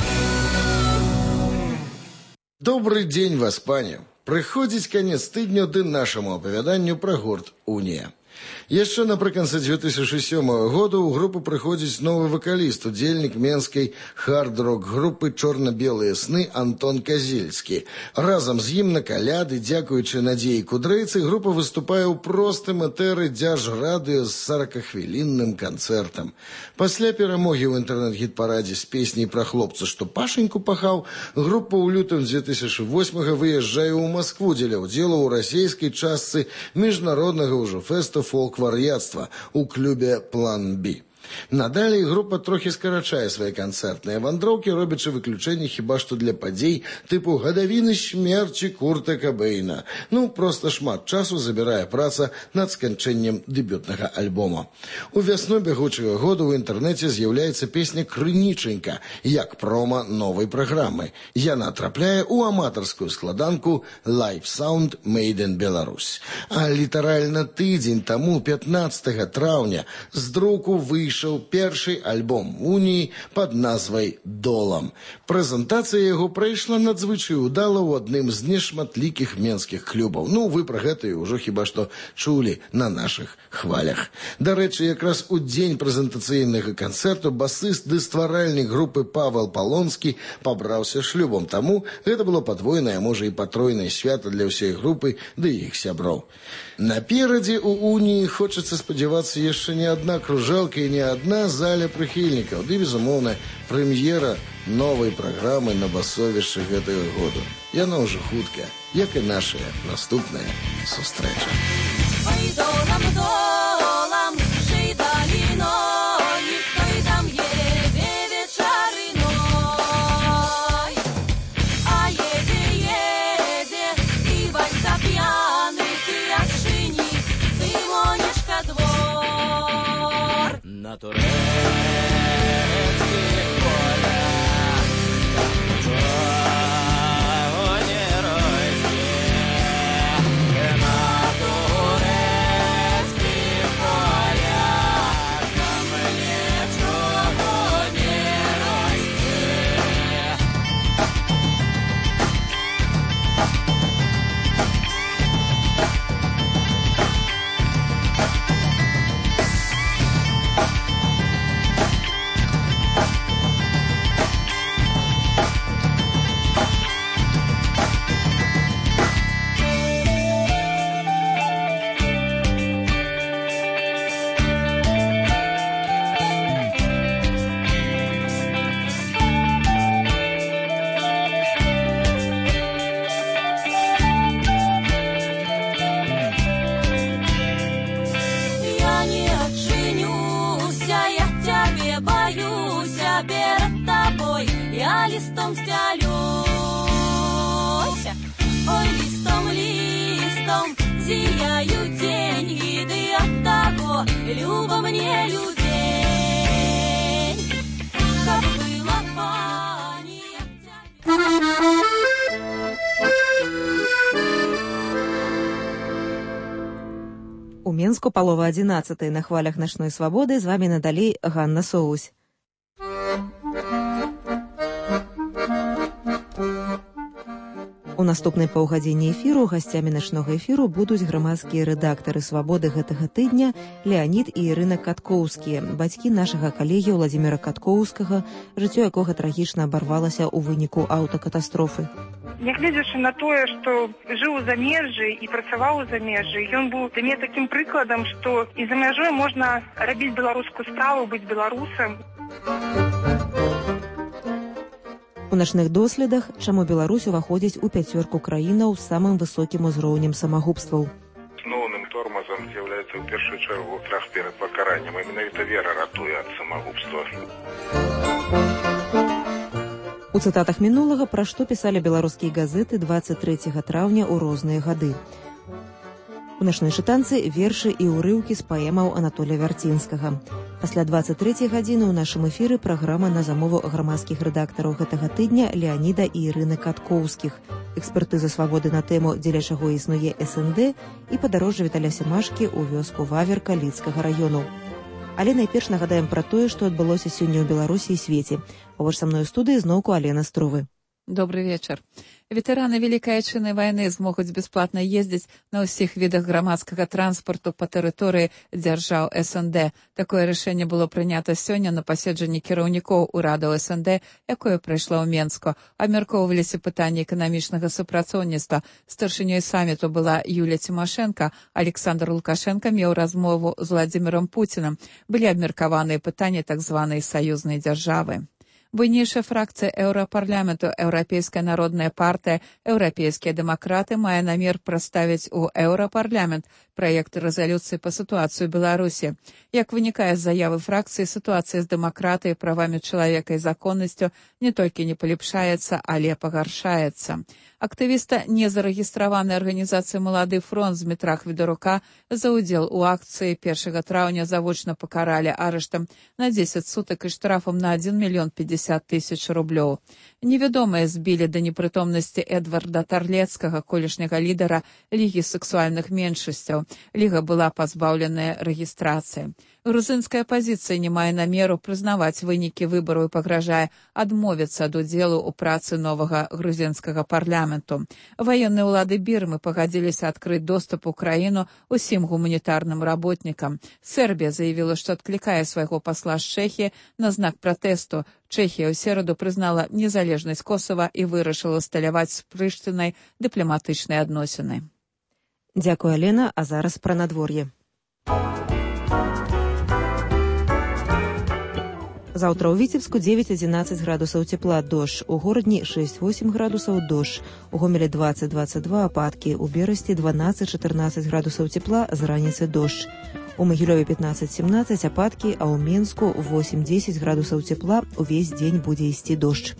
Добрый день, Васпане. Прыходзіць канец тыдню ды нашаму апавяданню пра гурт «Унія». Яшчэ напрыканцы две тысячи сёмага года ў групу прыходзіць новы вакаліст, удзельнік менскай хард-рок групы «Чорна-белыя сны» Антон Казельскі. Разам з ім на каляды, дзякуючы Надзеі Кудрейцы, група выступае ў простым этэры дзяржрадыё з сорокахвілінным канцэртам. Пасля перамогі ў інтэрнэт-гіт-парадзе з песняй пра хлопца, што Пашеньку пахаў, група ў лютым две тысячи восьмага выязджае ў Маскву дзеля ўдзелу ў расійскай частцы міжнароднага ўжо фэсту фолк-вар'яцтва у клубе «План Б». Надалей група трохі скарачае свае канцэртныя вандроўкі, робячы выключэнне хіба што для падзей тыпу гадавіны смерці Курта Кабэйна. Ну, проста шмат часу забірае праца над сканчэннем дэбютнага альбома. У вясну бягучага года ў інтэрнэце з'яўляецца песня «Крынічанька» як прома новай праграмы. Яна трапляе ў аматарскую складанку «Live Sound Made in Belarus». А літаральна тыдзень таму, пятнадцатага траўня, з друку выйшаў першы альбом «Уніі» пад назвай «Долам». Прэзентацыя яго прайшла надзвычай удала ў адным з нешматлікіх менскіх клубаў. Ну, вы пра гэта ўжо хіба што чулі на нашых хвалях. Дарэчы, якраз у дзень прэзентацыйнага канцэрту басыст ды стваральнік групы Павел Палонскі пабраўся шлюбам. Таму гэта было падвойнае, можа і патройнае свята для ўсей групы ды іх сяброў. Наперадзе у «Уніі» хочацца спадзявацца яшчэ не адна кружэлка і не одна заля прыхільнікаў, ды, безумоўна, прэм'ера новай праграмы на басовішчы гэтага году. Яна ўжо хутка, як і нашая наступная сустрэча. На турецких полях, ничего не рости. На турецких светом зияют деньги, ды от того люба мне людей, как было пани. У Менску палова адзінаццатай на хвалях начной свабоды. З вамі надалей Ганна Соусь. У наступнай паўгадзіне эфіру гасцямі начнога эфіру будуць грамадскія рэдактары свабоды гэтага тыдня Леанід і Ірына Каткоўскія, бацькі нашага калегі Владзіміра Каткоўскага, жыццё якога трагічна абарвалася ў выніку аўтакатастрофы. Нягледзячы на тое, што жыў у замежжы і працаваў у замежжы, ён быў для мяне такім прыкладам, што і за мяжой можна рабіць беларускую справу, быць беларусам. У начных доследах, чаму Беларусь уваходзіць у пяцёрку краінаў з самым высокім узроўнем самагубстваў. Асноўным тормозам з'яўляецца ў першую чаргу страх перад пакараннем, і менавіта вера ратуе ад самагубства. У цытатах мінулага, пра што пісалі беларускія газеты дваццаць трэцяга траўня ў розныя гады. У начной чытанцы вершы і ўрыўкі з паэмаў Анатолія Вярцінскага. Пасля дваццаць трэцяй гадзіны ў нашым эфіры праграма на замову грамадскіх рэдактараў гэтага тыдня Леаніда і Ірыны Каткоўскіх, экспертыза свабоды на тэму, дзеля чаго існуе эс эн дэ, і падарожжа Віталя Семашкі ў вёску Ваверка Лідскага раёну. Але найперш нагадаем пра тое, што адбылося сёння ў Беларусі і свеце. Побач са мной у студыі зноўку Алена Струвы. Добрый вечер. Ветэраны Вялікай Айчыннай вайны змогуць бясплатна ездзіць на ўсіх відах грамадскага транспарту па тэрыторыі дзяржаў эс эн дэ. Такое рашэнне было прынята сёння на паседжанні кіраўнікоў урадаў эс эн дэ, якое прайшло ў Менску. Абмяркоўваліся пытанні эканамічнага супрацоўніцтва. Старшынёй саміту была Юлія Цімашэнка. Александр Лукашенко меў размову з Владзімірам Пуцінам. Былі абмеркаваныя пытанні так званай саюзнай дзяржавы. Буйнейшая фракцыя Еўрапарламенту, Еўрапейская народная партыя, еўрапейскія дэмакраты мае намер прадставіць у Еўрапарламент праект рэзалюцыі па сітуацыі ў Беларусі. Як вынікае з заявы фракцыі, сітуацыя з дэмакратыяй, правамі чалавека і законнасцю не толькі не палепшаецца, але пагаршаецца. Актывіста незарэгістраванай арганізацыі «Малады фронт» Змітра Хвідарука за ўдзел у акцыі першага траўня завочна пакаралі арыштам на дзесяць сутак і штрафам на адзін мільён пятьдесят тысяч рублёў. Невядомыя збілі да непрытомнасці Эдварда Тарлецкага, колішняга лідара Лігі сексуальных меншасцяў. Ліга была пазбаўленая рэгістрацыі. Грузінская апазіцыя не мае намеру прызнаваць вынікі выбараў і пагражае адмовіцца ад удзелу ў працы новага грузінскага парламенту. Ваенныя ўлады Бірмы пагадзіліся адкрыць доступ у краіну усім гуманітарным работнікам. Сербія заявіла, што адклікае свайго пасла з Чэхіі на знак пратэсту. Чэхія ў сераду прызнала незалежнасць Косава і вырашыла сталяваць з Прыштынай дыпламатычныя адносіны. Дзякуй, Алена, а зараз пра надвор'е. Заўтра ў Віцебску дзевяць-адзінаццаць градусаў цепла, дождж. У горадні шэсць-восем градусаў, дождж. У Гомелі дваццаць-дваццаць два ападкі. У Берасці дванаццаць-чатырнаццаць градусаў цепла, з раніцы дождж. У Магілёве пятнаццаць-сямнаццаць ападкі, а ў Менску восем-дзесяць градусаў цепла, увесь дзень будзе ісці дождж.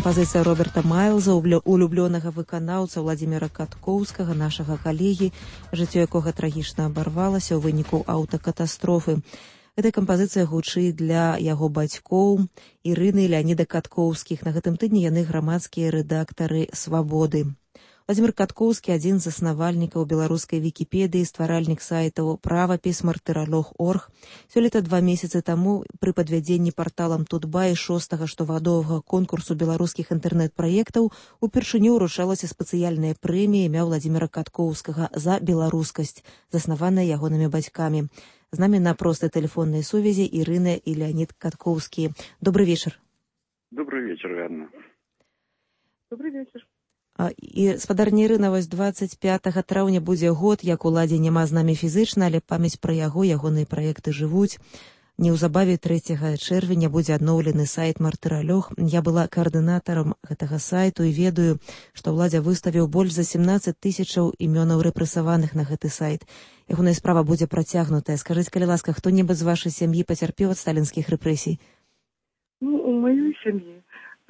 кампазіцыя Роберта Майлза, улюблёнага выканаўца Владзіміра Каткоўскага, нашага калегі, жыццё якога трагічна абарвалася ў выніку аўтакатастрофы. Гэта кампазіцыя гучыць для яго бацькоў Ірыны і Леаніда Каткоўскіх. На гэтым тыдні яны грамадскія рэдактары «Свабоды». Владзімір Каткоўскі – адзін з заснавальнікаў беларускай вікіпедыі, стваральнік сайтаў «Правапіс», «Мартыралог точка орг». Сёлета два месяцы таму пры падвядзенні парталам Тутбай шостага штогадовага конкурсу беларускіх інтэрнэт-праектаў упершыню ўручалася спецыяльная прэмія імя Владзіміра Каткоўскага за беларускасць, заснаваная ягонымі бацькамі. З намі на простай тэлефоннай сувязі Ірына і Леанід Каткоўскія. Добрый вечар. Добрый вечар, Ганна. Добрый вечар. І спадарня Ірына, вось дваццаць пятага траўня будзе год, як уладзе няма з намі фізычна, але памяць пра яго, ягоныя праекты жывуць. Неўзабаве трэцяга чэрвеня будзе адноўлены сайт «Мартыралог». Я была каардынатарам гэтага сайту і ведаю, што ўладзе выставіў больш за сямнаццаць тысячаў імёнаў рэпрэсаваных на гэты сайт. Ягоная справа будзе працягнутая. Скажыце, калі ласка, хто-небудзь з вашай сям'і пацярпеў ад сталінскіх рэпрэсій? Ну, у маёй сям'і...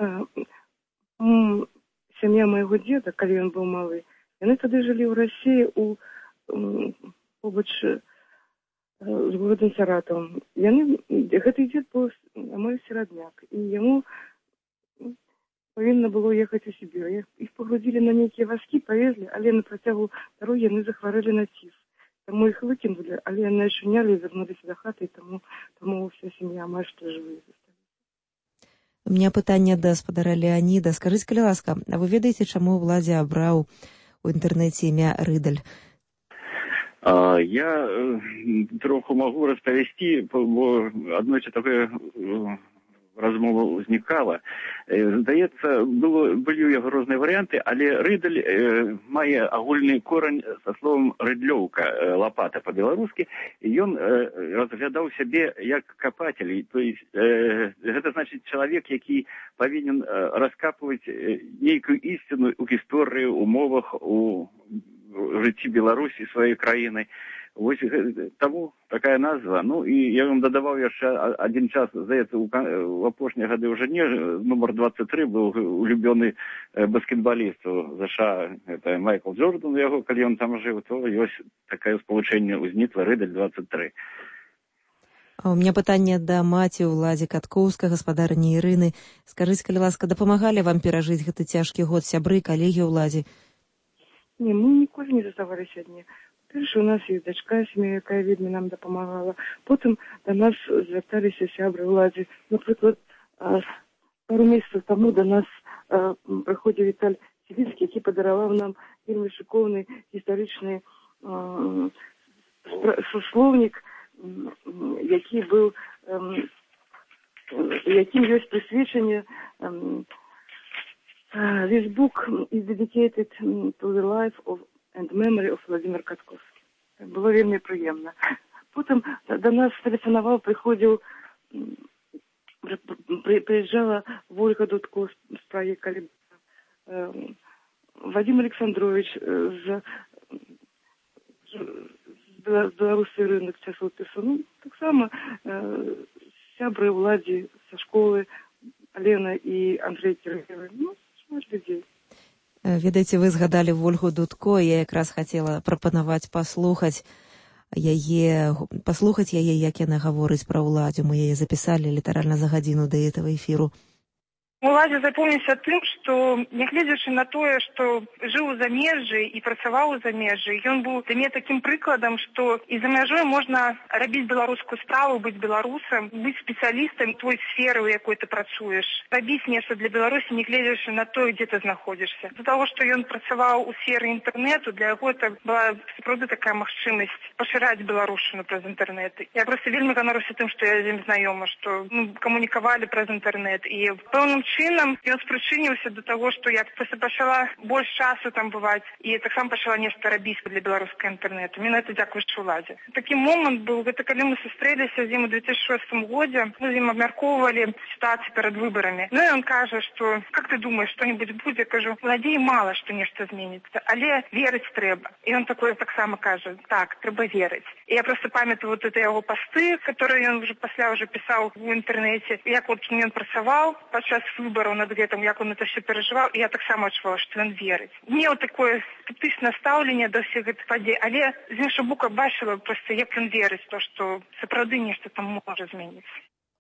Сям'я майго дзеда, калі ён быў малы, яны тады жылі ў Расіі у побач з горадам Саратовым. Яны, гэты дзед быў мой серадняк, і яму павінна было ехаць у Сібір. Іх пагрузілі на нейкія вазкі, павезлі, але на працягу дарогі яны захварэлі на ціф. Таму іх выкінулі, але яны ачунялі і вярнуліся да хаты, і таму, таму ўся сям'я амаль што жывыя. У меня пытанне да спадара Леаніда. Скажыце, калі ласка, а вы ведаеце, чаму ўладзе абраў у інтэрнэце імя Рыдаль? А, я э, троху магу распавесці, бо аднойчы такое размова ўзнікала. Э, здаецца, было, былі ў яго розныя варыянты, але Рыдаль э, мае агульны корань са словам рыдлёўка, э, лапата па-беларускі, і ён э, разглядаў сябе як капатель. То есть, э, гэта значыць чалавек, які павінен э, раскапваць э, нейкую ісціну ў гісторыі, у мовах, у жыцці Беларусі, сваёй краіны. Вось таму такая назва. Ну і я вам дадаваў яшчэ адзін час, здаецца, у апошнія гады ўжо не, нумар двадцать три быў улюбёны баскетбаліст у ЗША, это Майкл Джордан яго, калі ён там жыў, то ёсць такое спалучэнне ўзнікла Рыдаль двадцать три. А у меня пытанне да маці Владзі Каткоўскага, гаспадарні Ірыны. Скажыце, калі ласка, дапамагалі вам перажыць гэты цяжкі год сябры, калегі ўладзе? Не, мы ніколі не заставаліся адні. Першы у нас есть дачка, сям'я, якая вельмі нам дапамагала. Потым да нас звярталіся сябры ўладзе. Напрыклад, пару месяцаў таму да нас прыходзіў Віталь Сівіцкі, які падараваў нам вельмі шыкоўны гістарычны слоўнік, які быў, якім ёсць прысвечанне. This book is dedicated to the life of and memory of Владимир Каткоўскі. Было вельмі прыемна. Потым да нас тэлефанаваў, прыходзіў, прыязджала Вольга Дудко з праекта «Калібра», Вадим Александрович з беларусі рынок часопісу. Ну, таксама сябры ўладзе са школы Алена і Андрей Кіргевы. Ну, шмат людзей. Ведаеце, вы згадалі Вольгу Дудко, я якраз хацела прапанаваць паслухаць яе, паслухаць яе, як яна гаворыць пра ўладзю. Мы яе запісалі літаральна за гадзіну да гэтага эфіру. Уладзе запомніўся тым, што, нягледзячы на тое, што жыў у замежжы і працаваў у замежжы, ён быў для мяне такім прыкладам, што і за мяжой можна рабіць беларускую справу, быць беларусам, быць спецыялістам той сферы, у якой ты працуеш, рабіць нешта для Беларусі, нягледзячы на тое, дзе ты знаходзішся. З-за таго, што ён працаваў у сферы інтэрнэту, для яго это была сапраўды такая магчымасць пашыраць беларушчыну праз інтэрнэт. Я проста вельмі ганаруся тым, што я з ім знаёма, што мы камунікавалі праз інтэрнэт, і пэўным чынам ён спрычыніўся да таго, што я проста пачала больш часу там бываць і таксама пачала нешта рабіць для беларускага інтэрнэту. Менавіта дзякуючы ўладзе. Такі момант быў, гэта калі мы сустрэліся з ім у две тысячи шостым годзе, мы з ім абмяркоўвалі сітуацыю перад выбарамі. Ну і ён кажа, што как ты думаешь, што-небудзь будзе? Кажу, надзеі мала, што нешта зменіцца, але верыць трэба. І ён такое таксама кажа, так, трэба верыць. И я просто памятаю вот это его посты, которые он уже после уже писал в интернете. Як вот он працавал подчас выборов над гэтым, як он это все переживал. И я так само отчувала, что он верит. Мне вот такое скептичное ставление до всех этих подей. Але з іншого боку бачила просто, як он верит в то, что сапраўды нешта там может измениться.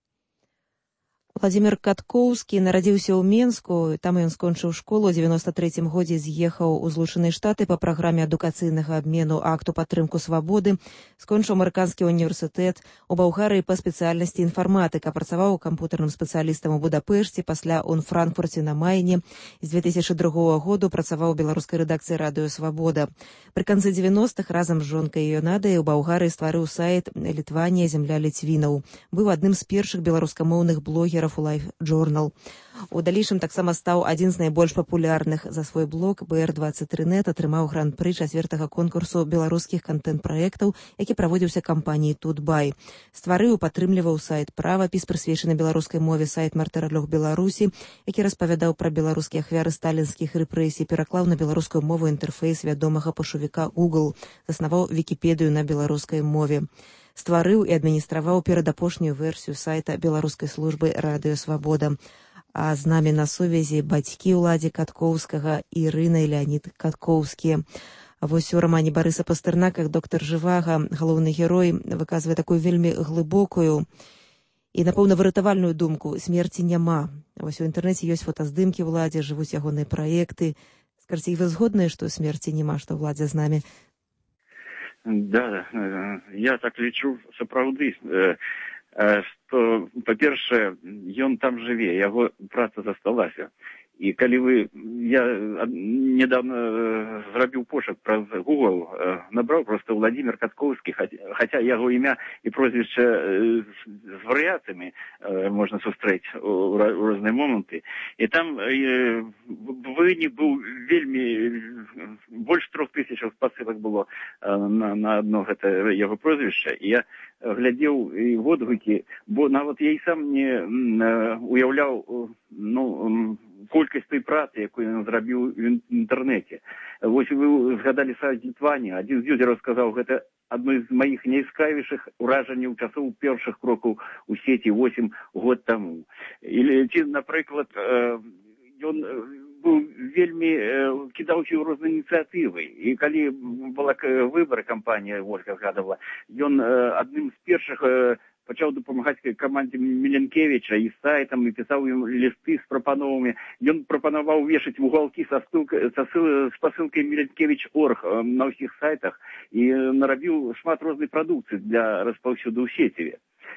Владимир Каткоўскі нарадзіўся ў Менску, там ён скончыў школу, у девяносто третьем годзе з'ехаў у Злучаныя Штаты па праграме адукацыйнага абмену акту падтрымку свабоды, скончыў амерыканскі універсітэт, у Балгарыі па спецыяльнасці інфарматыка, працаваў кампутарным спецыялістам у Будапешце, пасля у Франкфурце на Майне. З две тысячи другого году працаваў у беларускай рэдакцыі радыё «Свабода». Пры канцы девяностых разам з жонкай Йонадай у Балгарыі стварыў сайт «Літванія. Земля ліцвінаў». Быў адным з першых беларускамоўных блогераў у Life Journal. У далейшым таксама стаў адзін з найбольш папулярных. За свой блог бэ эр двадцать три нет атрымаў гран-пры чацвёртага конкурсу беларускіх кантэнт-праектаў, які праводзіўся кампаніяй Тутбай. Стварыў і падтрымліваў сайт «Правапіс», прысвечаны беларускай мове, сайт «Мартыралёг Беларусі», які распавядаў пра беларускія ахвяры сталінскіх рэпрэсій, пераклаў на беларускую мову інтэрфейс вядомага пашувіка Google, заснаваў Вікіпедыю на беларускай мове. Стварыў і адміністраваў перадапошнюю версію сайта беларускай службы радыё «Свабода». А з намі на сувязі бацькі Уладзі Каткоўскага, Ірына і Леанід Каткоўскія. Вось у рамане Барыса Пастэрнака доктар Жывага, галоўны герой, выказвае такую вельмі глыбокую і, напэўна, выратавальную думку: смерці няма. Вось у інтэрнэце ёсць фотаздымкі Уладзі, жывуць ягоныя праекты. Скажце, вы згодныя, што смерці няма, што Уладзя з намі? Да, я так лічу сапраўды, што, па-першае, ён там жыве, яго праца засталася. І калі вы, я недавно зрабіў пошук праз Google, набраў просто Владимир Каткоўскі, хаця яго імя і прозвішча з варыяцыямі можна сустрэць у розныя моманты. І там вынік быў вельмі, больш трох тысячаў спасылак было на, на одно гэта яго прозвішча. І я глядзеў і водгукі, бо нават я і сам не уяўляў, ну, колькасць той працы, якую ён зрабіў в інтэрнэце. Вось вы згадалі сайт Літванія. Адзін з юзераў сказаў, гэта адно з маіх няяскравейшых уражанняў часоў першых крокаў у сеці восемь год таму. Или, ці, напрыклад, ён быў вельмі кідаўся ў розныя ініцыятывы. І калі была выбары, кампанія Вольга згадавала, ён адным з першых пачаў дапамагаць камандзе Міленкевіча і сайтам, і пісаў ім лісты з прапановамі. Ён прапанаваў вешаць вугалкі са спасылкай Міленкевіч точка орг на ўсіх сайтах і нарабіў шмат рознай прадукцыі для распаўсюду ў сеціве.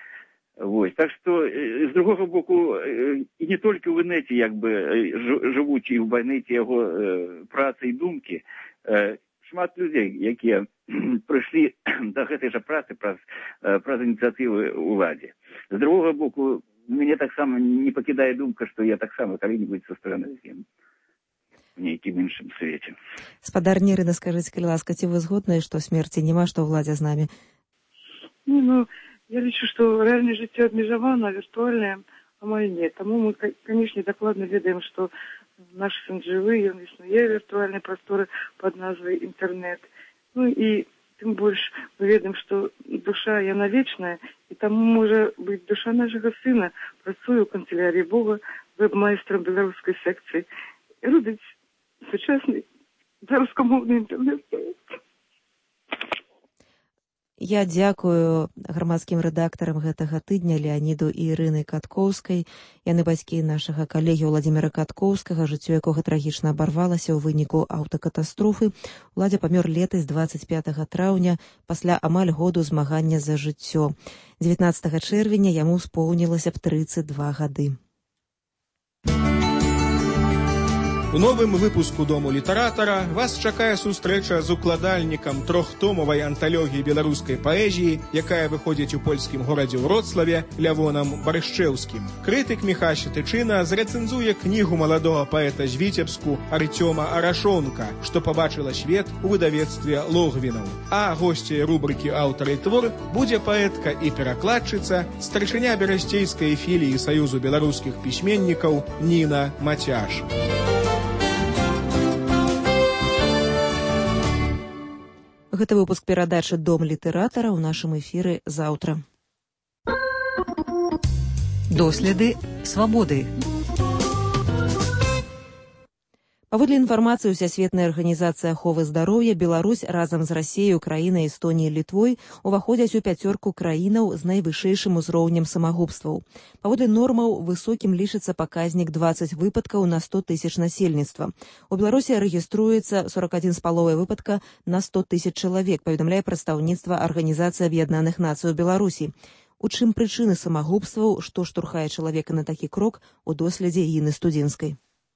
Вось. Так што, з другога боку, і не толькі ў інэце, як бы, жывуць і ў байнеце яго працы і думкі, шмат людзей, якія прыйшлі да гэтай жа працы праз, праз ініцыятывы ўладзе. З другога боку, мяне таксама не пакідае думка, што я таксама калі-небудзь сустрэну з ім у нейкім іншым свеце. Спадар Ірына, скажыце, калі ласка, ці вы згодныя, што смерці няма, што ўладзя з намі? Ну, ну, я лічу, што рэальнае жыццё абмежавана, віртуальнае амаль не. Таму мы, канешне, дакладна ведаем, што наш сын жывы, ён існуе ў віртуальнай прасторы пад назвай інтэрнэт. Ну і тым больш мы ведаем, што душа яна вечная, і таму можа быць душа нашага сына працуе ў канцелярыі Бога веб-майстрам беларускай секцыі і робіць сучасны беларускамоўны інтэрнэт-праект. Я дзякую грамадскім рэдактарам гэтага тыдня Леаніду і Ірыны Каткоўскай. Яны бацькі нашага калегі Владимира Каткоўскага, жыццё якога трагічна абарвалася ў выніку аўтакатастрофы. Уладзя памёр летась двадцать пятага траўня пасля амаль году змагання за жыццё. дзевятнаццатага чэрвеня яму споўнілася б тридцать два гады. У новым выпуску Дому літаратара вас чакае сустрэча з укладальнікам трохтомавай анталогіі беларускай паэзіі, якая выходзіць у польскім горадзе Вроцлаве, Лявонам Барышчэўскім. Крытык Міхася Тычына зрэцэнзуе кнігу маладога паэта з Віцебску Арцёма Арашонка, што пабачыла свет у выдавецтве Логвінаў. А госцяй рубрыкі «Аўтар і твор» будзе паэтка і перакладчыца, старшыня берасцейскай філіі Саюзу беларускіх пісьменнікаў Ніна Мацяш. Гэта выпуск перадачы «Дом літаратара» ў нашым эфіры заўтра. Доследы свабоды. Паводле інфармацыі Усесветнай арганізацыі аховы здароўя, Беларусь разам з Расіяй, Украінай, Эстоніяй, Літвой уваходзяць у пяцёрку краінаў з найвышэйшым узроўнем самагубстваў. Паводле нормаў высокім лічыцца паказнік дваццаць выпадкаў на сто тысяч насельніцтва. У Беларусі рэгіструецца сорок адзін з паловай выпадка на сто тысяч чалавек, паведамляе прадстаўніцтва Арганізацыі Аб'яднаных Нацый у Беларусі. У чым прычыны самагубстваў, што штурхае чалавека на такі крок, у доследзе Інны Студзінскай.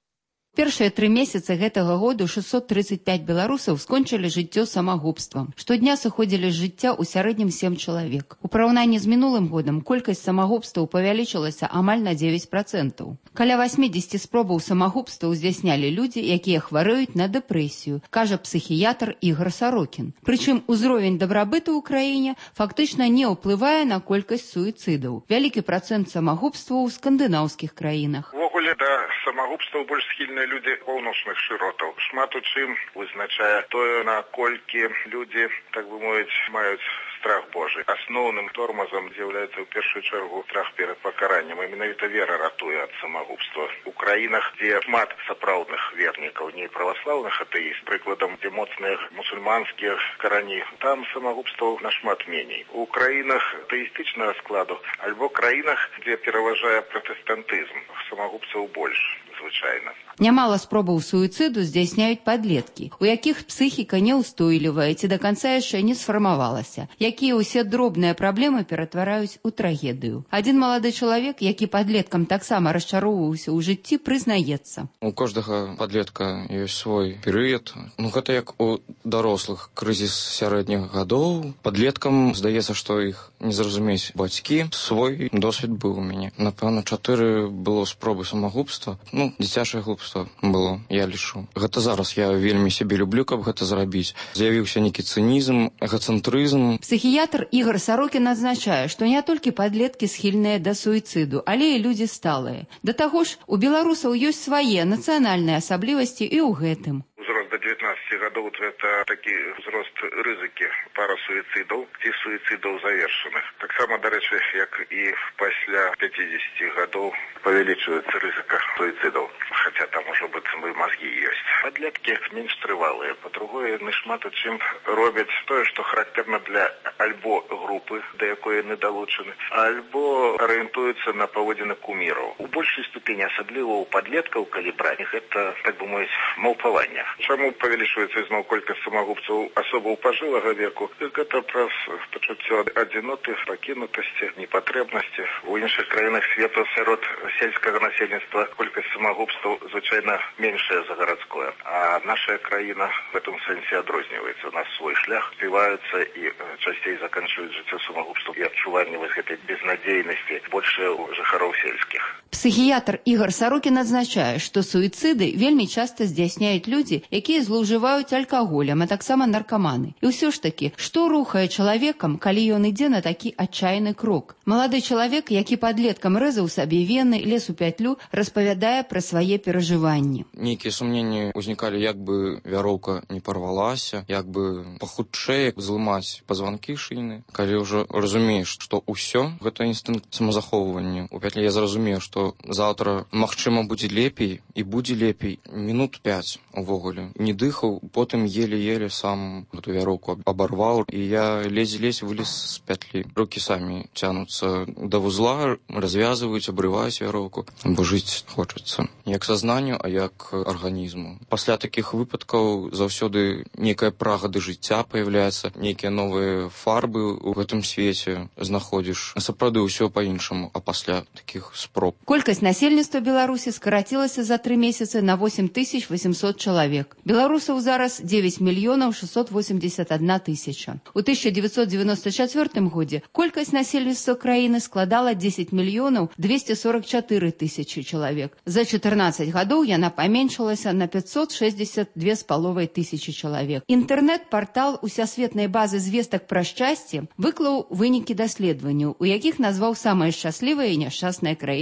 Першыя тры месяцы гэтага году шестьсот тридцать пять беларусаў скончылі жыццё самагубствам. Штодня сыходзілі з жыцця ў сярэднім сем чалавек. У параўнанні з мінулым годам колькасць самагубстваў павялічылася амаль на дзевяць процентаў. Каля восемьдесят спробаў самагубстваў здзяйснялі людзі, якія хварэюць на дэпрэсію, кажа псіхіятр Ігор Сарокін. Прычым узровень дабрабыту ў краіне фактычна не ўплывае на колькасць суіцыдаў. Вялікі працэнт самагубстваў у скандынаўскіх краінах. Увогуле да самагубстваў больш схільныя людзі паўночных шыротаў. Шмат у чым вызначае тое, наколькі людзі, так бы мовіць, маюць страх Божий. Асноўным тормозам з'яўляецца ў першую чаргу страх перад пакараннем. І менавіта вера ратуе ад самагубства. У краінах, дзе шмат сапраўдных вернікаў, не праваслаўных атэіст, прыкладам, дзе моцныя мусульманскія карані, там самагубстваў нашмат меней. У краінах атэістычнага складу альбо краінах, дзе пераважае пратэстантызм, самагубцаў больш звычайна. Нямала спробаў суіцыду здзяйсняюць падлеткі, у якіх псіхіка няўстойлівая ці да канца яшчэ не сфармавалася, якія ўсе дробныя праблемы ператвараюць у трагедыю. Адзін малады чалавек, які падлеткам таксама расчароўваўся ў жыцці, прызнаецца. У кожнага падлетка ёсць свой перыяд. Ну, гэта як у дарослых крызіс сярэдніх гадоў. Падлеткам здаецца, што іх не зразумець бацькі. Свой досвед быў у мяне. Напэўна, чатыры было спробы самагубства. Ну, дзіцячае глупства было, я лічу. Гэта зараз я вельмі сябе люблю, каб гэта зрабіць. З'явіўся нейкі цынізм, эгацэнтрызм. Псіхіятр Ігор Сарокін адзначае, што не толькі падлеткі схільныя да суіцыду, але і людзі сталыя. Да таго ж, у беларусаў ёсць свае нацыянальныя асаблівасці і ў гэтым. Узрост до девятнадцати годов – это такі ўзрост рызыкі пара суіцидаў ці суіцидаў завершаных. Так само, до речі, як і пасля пятидесяти годов павялічваецца рызыка суіцидаў. Хотя там уже быццам бы мозги ёсць. Падлеткі менш трывалыя. Па-другое, яны шмат у чым робяць тое, што характэрна для альбо групы, да якой яны далучаны, альбо арыентуюцца на паводзіны куміраў. У большай ступені, асабліва у падлеткаў, калі браць, гэта, так бы мовіць, маўпаванне. Чаму павялічваецца ізноў колькасць самагубцаў асобаў пажылага веку? Гэта праз пачуццё адзіноты, пакінутасці, непатрэбнасці. У іншых краінах свету сярод сельскага насельніцтва колькасць самагубстваў звычайна меншая за гарадское. А наша краіна в этом сэнсе адрозніваецца. У нас свой шлях, співаюцца і часцей заканчваюць жыццё самагубстваў. І адчуванне вось гэтай безнадзейнасці большае у жыхароў сельскіх. Псіхіятр Ігор Сарокін адзначае, што суіцыды вельмі часта здзяйсняюць людзі, якія злоўжываюць алкаголем, а таксама наркаманы. І ўсё ж такі, што рухае чалавекам, калі ён ідзе на такі адчайны крок? Малады чалавек, які падлеткам рэзаў сабе вены, лез у пятлю, распавядае пра свае перажыванні. Нейкія сумненні ўзнікалі, як бы вяроўка не парвалася, як бы пахутчэй злымаць пазванкі шыйны. Калі ўжо разумееш, што ўсё, гэта інстынкт самазахоўвання. У пятлі я зразумею, што заўтра, магчыма, будзе лепей і будзе лепей. Мінут пяць увогуле. Не дыхаў, потым еле-еле сам эту вяроўку абарваў, і я ледзь-ледзь вылез з пятлі. Рукі самі цянуцца да вузла, развязываюць, абрываюць вяроўку, бо жыць хочацца. Не як сазнанню, а як арганізму. Пасля такіх выпадкаў заўсёды нейкая прага да жыцця паявляецца, нейкія новыя фарбы ў гэтым свеце знаходзіш. Сапраўды ўсё па-іншаму, а пасля такіх спроб. Колькасць насельніцтва Беларусі скарацілася за тры месяцы на восемь тысяч восемьсот чалавек. Беларусаў зараз девять мільёнаў шестьсот восемьдесят одна тысяча. У тысяча девятьсот девяносто четвёртым годзе колькасць насельніцтва краіны складала десять мільёнаў двести сорок четыре тысячи чалавек. За чатырнаццаць гадоў яна паменшылася на пятьсот шестьдесят две з паловай тысячи чалавек. Інтэрнэт-партал усесветнай базы звестак пра шчасце выклаў вынікі даследаванняў, у якіх назваў самыя шчаслівыя і няшчасныя краіны свету.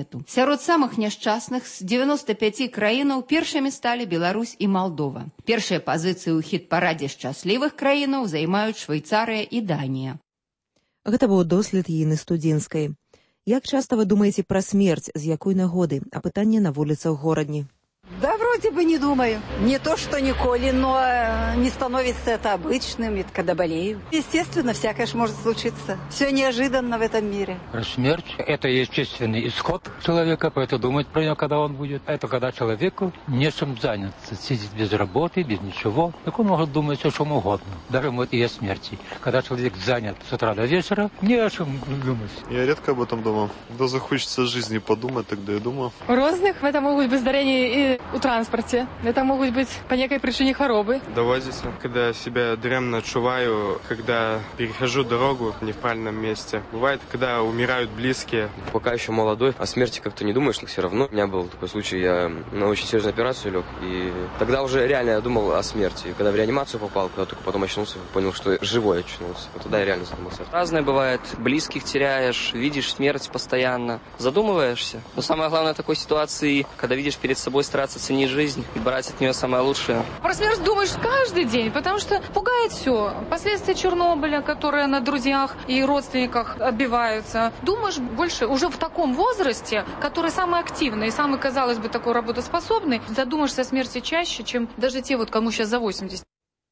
свету. Сярод самых няшчасных з дзевяноста пяці краінаў першымі сталі Беларусь і Малдова. Першыя пазіцыі ў хіт-парадзе шчаслівых краінаў займаюць Швейцарыя і Данія. Гэта быў дослед Іны Студзінскай. Як часта вы думаеце пра смерць, з якой нагоды, а пытанне на вуліцах горадні? Да вроде бы не думаю. Не то, что николи, но не становится это обычным, ведь когда болею. Естественно, всякое ж может случиться. Все неожиданно в этом мире. Смерть – это естественный исход человека, поэтому думать про него, когда он будет. Это когда человеку нечем заняться. Сидеть без работы, без ничего. Так он может думать о чем угодно. Даже вот и о смерти. Когда человек занят с утра до вечера, не о чем думать. Я редко об этом думал. Когда захочется жизни подумать, тогда я думаю. Розных это могут быть здарения и у транспорте. Это могут быть по некой причине хоробы. Доводится, когда себя дремно чуваю, когда перехожу дорогу не в правильном месте. Бывает, когда умирают близкие. Пока еще молодой, о смерти как-то не думаешь, но все равно. У меня был такой случай, я на очень серьезную операцию лег, и тогда уже реально я думал о смерти. И когда в реанимацию попал, когда только потом очнулся, понял, что живой очнулся. Вот тогда я реально задумался. Разное бывает. Близких теряешь, видишь смерть постоянно, задумываешься. Но самое главное в такой ситуации, когда видишь перед собой, стараться ценить жизнь и брать от нее самое лучшее. Про смерть думаешь каждый день, потому что пугает все. Последствия Чернобыля, которые на друзьях и родственниках отбиваются. Думаешь больше уже в таком возрасте, который самый активный и самый, казалось бы, такой работоспособный, задумаешься о смерти чаще, чем даже те, вот, кому сейчас за восемьдесят.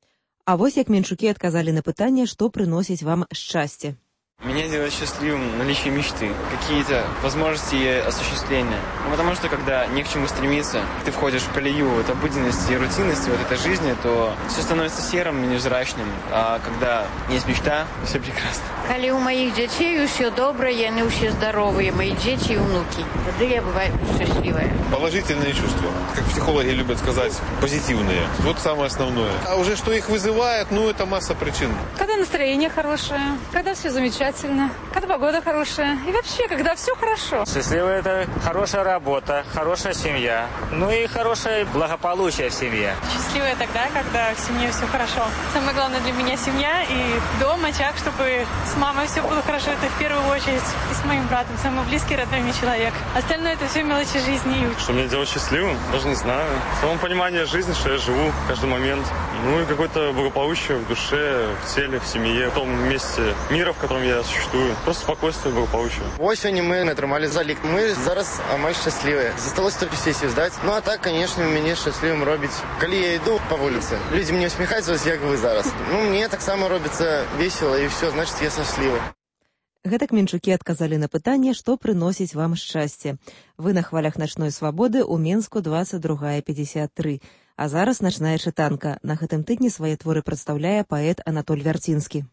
А вось як менчукі адказалі на пытанне, што прыносіць вам шчасце. Меня делает счастливым наличие мечты, какие-то возможности ее осуществления. Ну, потому что, когда не к чему стремиться, ты входишь в колею вот обыденности и рутинности вот этой жизни, то все становится серым и невзрачным. А когда есть мечта, все прекрасно. Коли у моих детей все доброе, они все здоровые, мои дети и внуки. Тогда я бываю счастливая. Положительные чувства, как психологи любят сказать, позитивные. Вот самое основное. А уже что их вызывает, ну, это масса причин. Когда настроение хорошее, когда все замечательно. Когда погода хорошая. И вообще, когда все хорошо. Счастливая – это хорошая работа, хорошая семья. Ну и хорошее благополучие в семье. Счастливая тогда, когда в семье все хорошо. Самое главное для меня семья и дом, очаг, чтобы с мамой все было хорошо. Это в первую очередь. И с моим братом. Самый близкий, родной мне человек. Остальное – это все мелочи жизни. Что меня делает счастливым? Даже не знаю. Само понимание жизни, что я живу каждый момент. Ну и какое-то благополучие в душе, в теле, в семье. В том месте мира, в котором я существую. Просто спокойствие, благополучие. Ось сьогодні ми не тримали залік. Ми зараз ми щасливі. Зосталось тільки сесію здати. Ну а так, звісно, мене щасливим робить. Коли я йду по вулиці, люди мені усміхаються, ось як ви зараз. Ну, мені так само робиться весело, і все, значить, я щаслива. Гэтак менчукі адказалі на пытанне, што прыносіць вам шчасце. Вы на хвалях начной свабоды ў Менску двадцать два пятьдесят три. А зараз начная чытанка. На гэтым тыдні свае творы прадстаўляе паэт Анатоль Вярцінскі.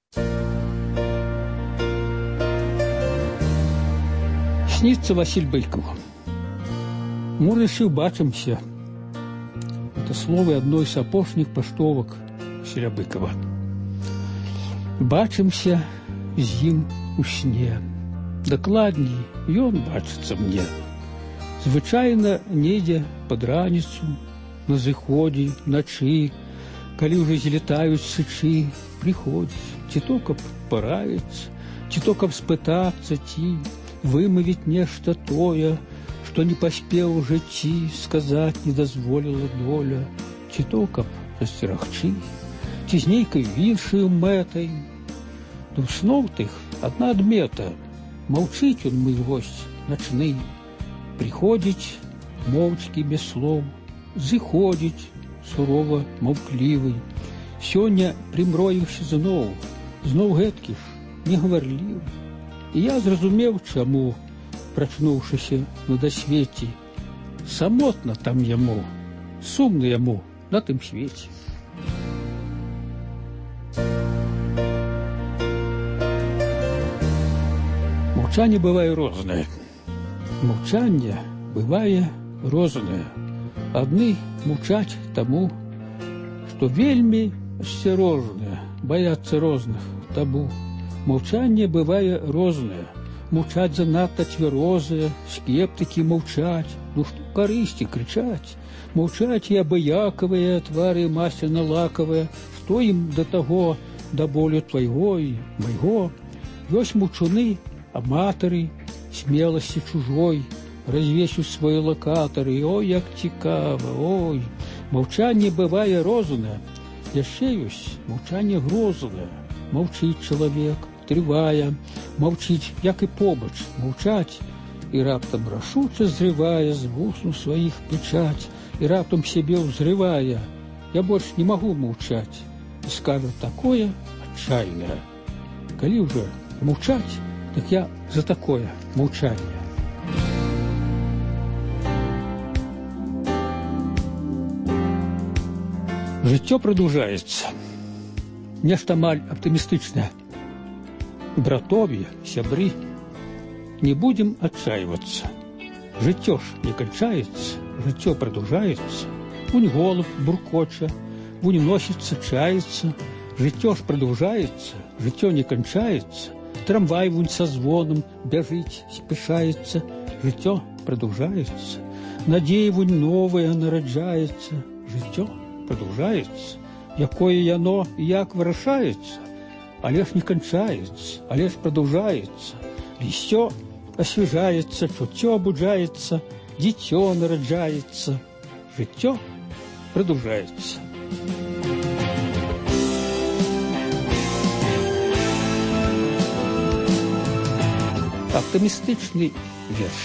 Снится Василь Быков. Мы решил бачимся. Это слово одной из апошних поштовок Василя Быкова. Бачимся з ім у сне. Дакладней, ён бачыцца мне. Звычайна недзе пад раніцу, на зыходзе, начы, калі ўжо злетаюць сычы, прыходзіць, ці то каб параіць, ці то каб спытацца, ці вымавіць нешта тое, што не паспеў у жыцці сказаць не дазволіла доля, ці то каб засцерагчы, ці з нейкай іншай мэтай. Ды ў сноў тых адна адмета. Маўчыць ён мой госць начны, прыходзіць моўчкі без слоў, зыходзіць сурова маўклівы. Сёння прымроіўся зноў, зноў гэткі ж негаварлівы. І я зразумеў, чаму, прачнуўшыся на дасвеце, самотна там яму, сумна яму на тым свеце. Маўчанне бывае рознае. Маўчанне бывае рознае. Адны маўчаць таму, што вельмі асцярожныя, баяцца розных табу. Маўчанне бывае рознае. Маўчаць занадта цвярозае, скептыкі маўчаць, ну што карысці крычаць. Маўчаць і абыякавыя твары масляна-лакавыя, што ім да таго, да болю твайго і майго. Ёсць маўчуны, аматары, смелости чужой, развесю свои локаторы. Ой, як цікава, ой. Мовчание бывае розное, яшчэ ёсць мовчание грозное. Мовчить чалавек, трывая, мовчить, як і побач, мовчать, і раптам рашуча зрывая з вусну сваіх печать, і раптам себе ўзрывая. Я больш не могу мовчать, і скажу такое отчаянное. Калі уже мовчать, так я за такое мовчание. Жыццё продолжается. Нешта маль оптимистичное. Братовья, сябры, не будем отчаиваться. Жыццё ж не кончается, жыццё продолжается. Вунь голубь буркоча, вунь носится, чается. Жыццё ж продолжается, жыццё не кончается. Трамвай вунь со звоном бежить спешается. Жыццё продолжается. Надея вунь новая нараджается. Жыццё продолжается. Якое яно і як вырашаецца, але ж не кончаецца, але ж продолжаецца. Лісцё освежаецца, чуццё абуджаецца, дзіцё нараджаецца. Жыццё продолжаецца. Оптимистичный верш.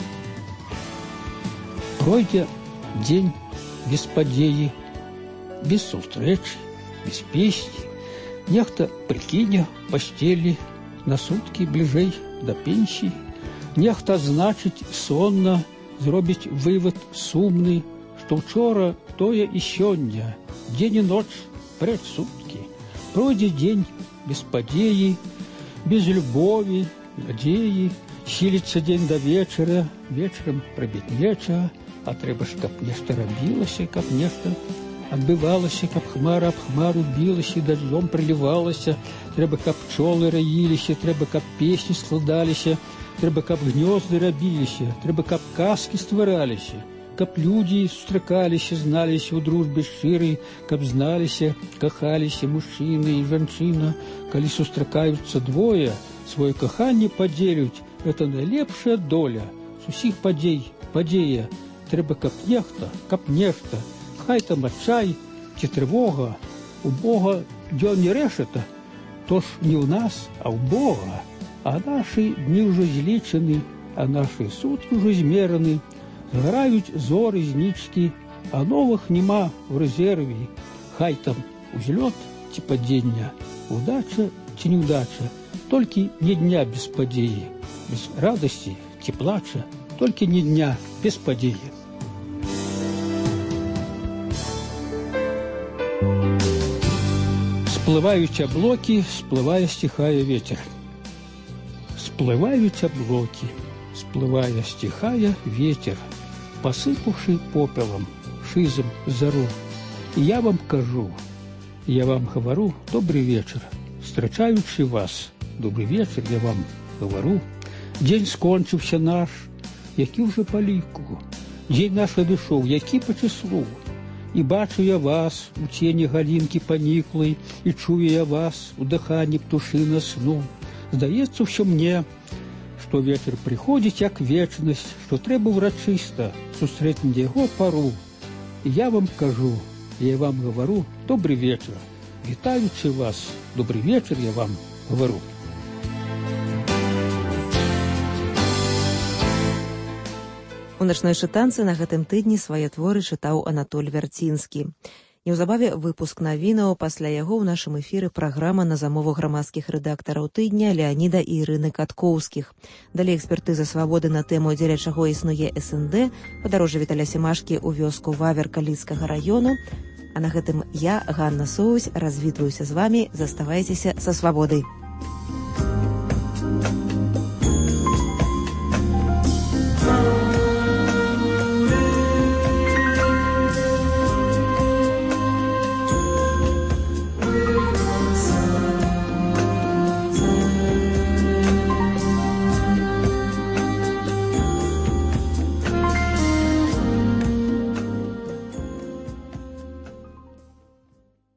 Пройдзе дзень без падзеі, без сустрэчы, без песні, нехта прыкіне пасцелі на суткі бліжэй да пенсіі, нехта значыць сонна зробіць вывад сумны, што ўчора тое і сёння, дзень і ноч прэч суткі. Пройдзе дзень без падзеі, без любові, надзеі, сіліцца дзень да вечара, вечарам прабітнеча, а трэба ж, каб нешта рабілася, каб нешта адбывалася, каб хмара аб хмару білася, дажджом прылівалася, трэба, каб пчолы раіліся, трэба, каб песні складаліся, трэба, каб гнёзды рабіліся, трэба, каб казкі ствараліся, каб людзі сустракаліся, зналіся ў дружбе шчырай, каб зналіся, кахаліся мужчына і жанчына. Калі сустракаюцца двое, сваё каханне падзелюць, гэта найлепшая доля з усіх падзей, падзея. Трэба, каб нехта, каб нешта, хай там адчай ці трывога, у Бога дзён не рэшата, то ж не ў нас, а ў Бога. А нашы дні ўжо злічаны, а нашы суткі ўжо змераны. Згараюць зоры знічкі, а новых няма ў рэзерве. Хай там узлёт ці падзення, удача ці неудача, толькі не дня без падзеі, без радасці ці плача, толькі не дня без падзеі. Сплываюць аблокі, сплывае, стихае ветер. Сплываюць аблокі, сплывае, стихае ветер, посыпавший попелом, шизом зару. И я вам кажу, я вам говорю, добрый вечер, встречаючи вас, добрый вечер, я вам говорю. День скончився наш, які уже по ліку, день наш надышоў, які по числу. І бачу я вас у тені галінки поніклої, і чую я вас у диханні птушина сну. Здається все мне, что вечер приходит, як вечность, что треба урочисто сустреть его пару. И я вам кажу, я вам говорю, добрый вечер, вітаючи вас, добрый вечер, я вам говорю. У начной чытанцы на гэтым тыдні свае творы чытаў Анатоль Вярцінскі. Неўзабаве выпуск навінаў, пасля яго ў нашым эфіры праграма на замову грамадскіх рэдактараў тыдня Леаніда і Ірыны Каткоўскіх. Далей экспертыза свабоды на тэму, дзеля чаго існуе эс эн дэ, падарожжа Віталя Семашкі ў вёску Вавер Каліцкага раёну. А на гэтым я, Ганна Соўсь, развітваюся з вамі, заставайцеся са свабодай.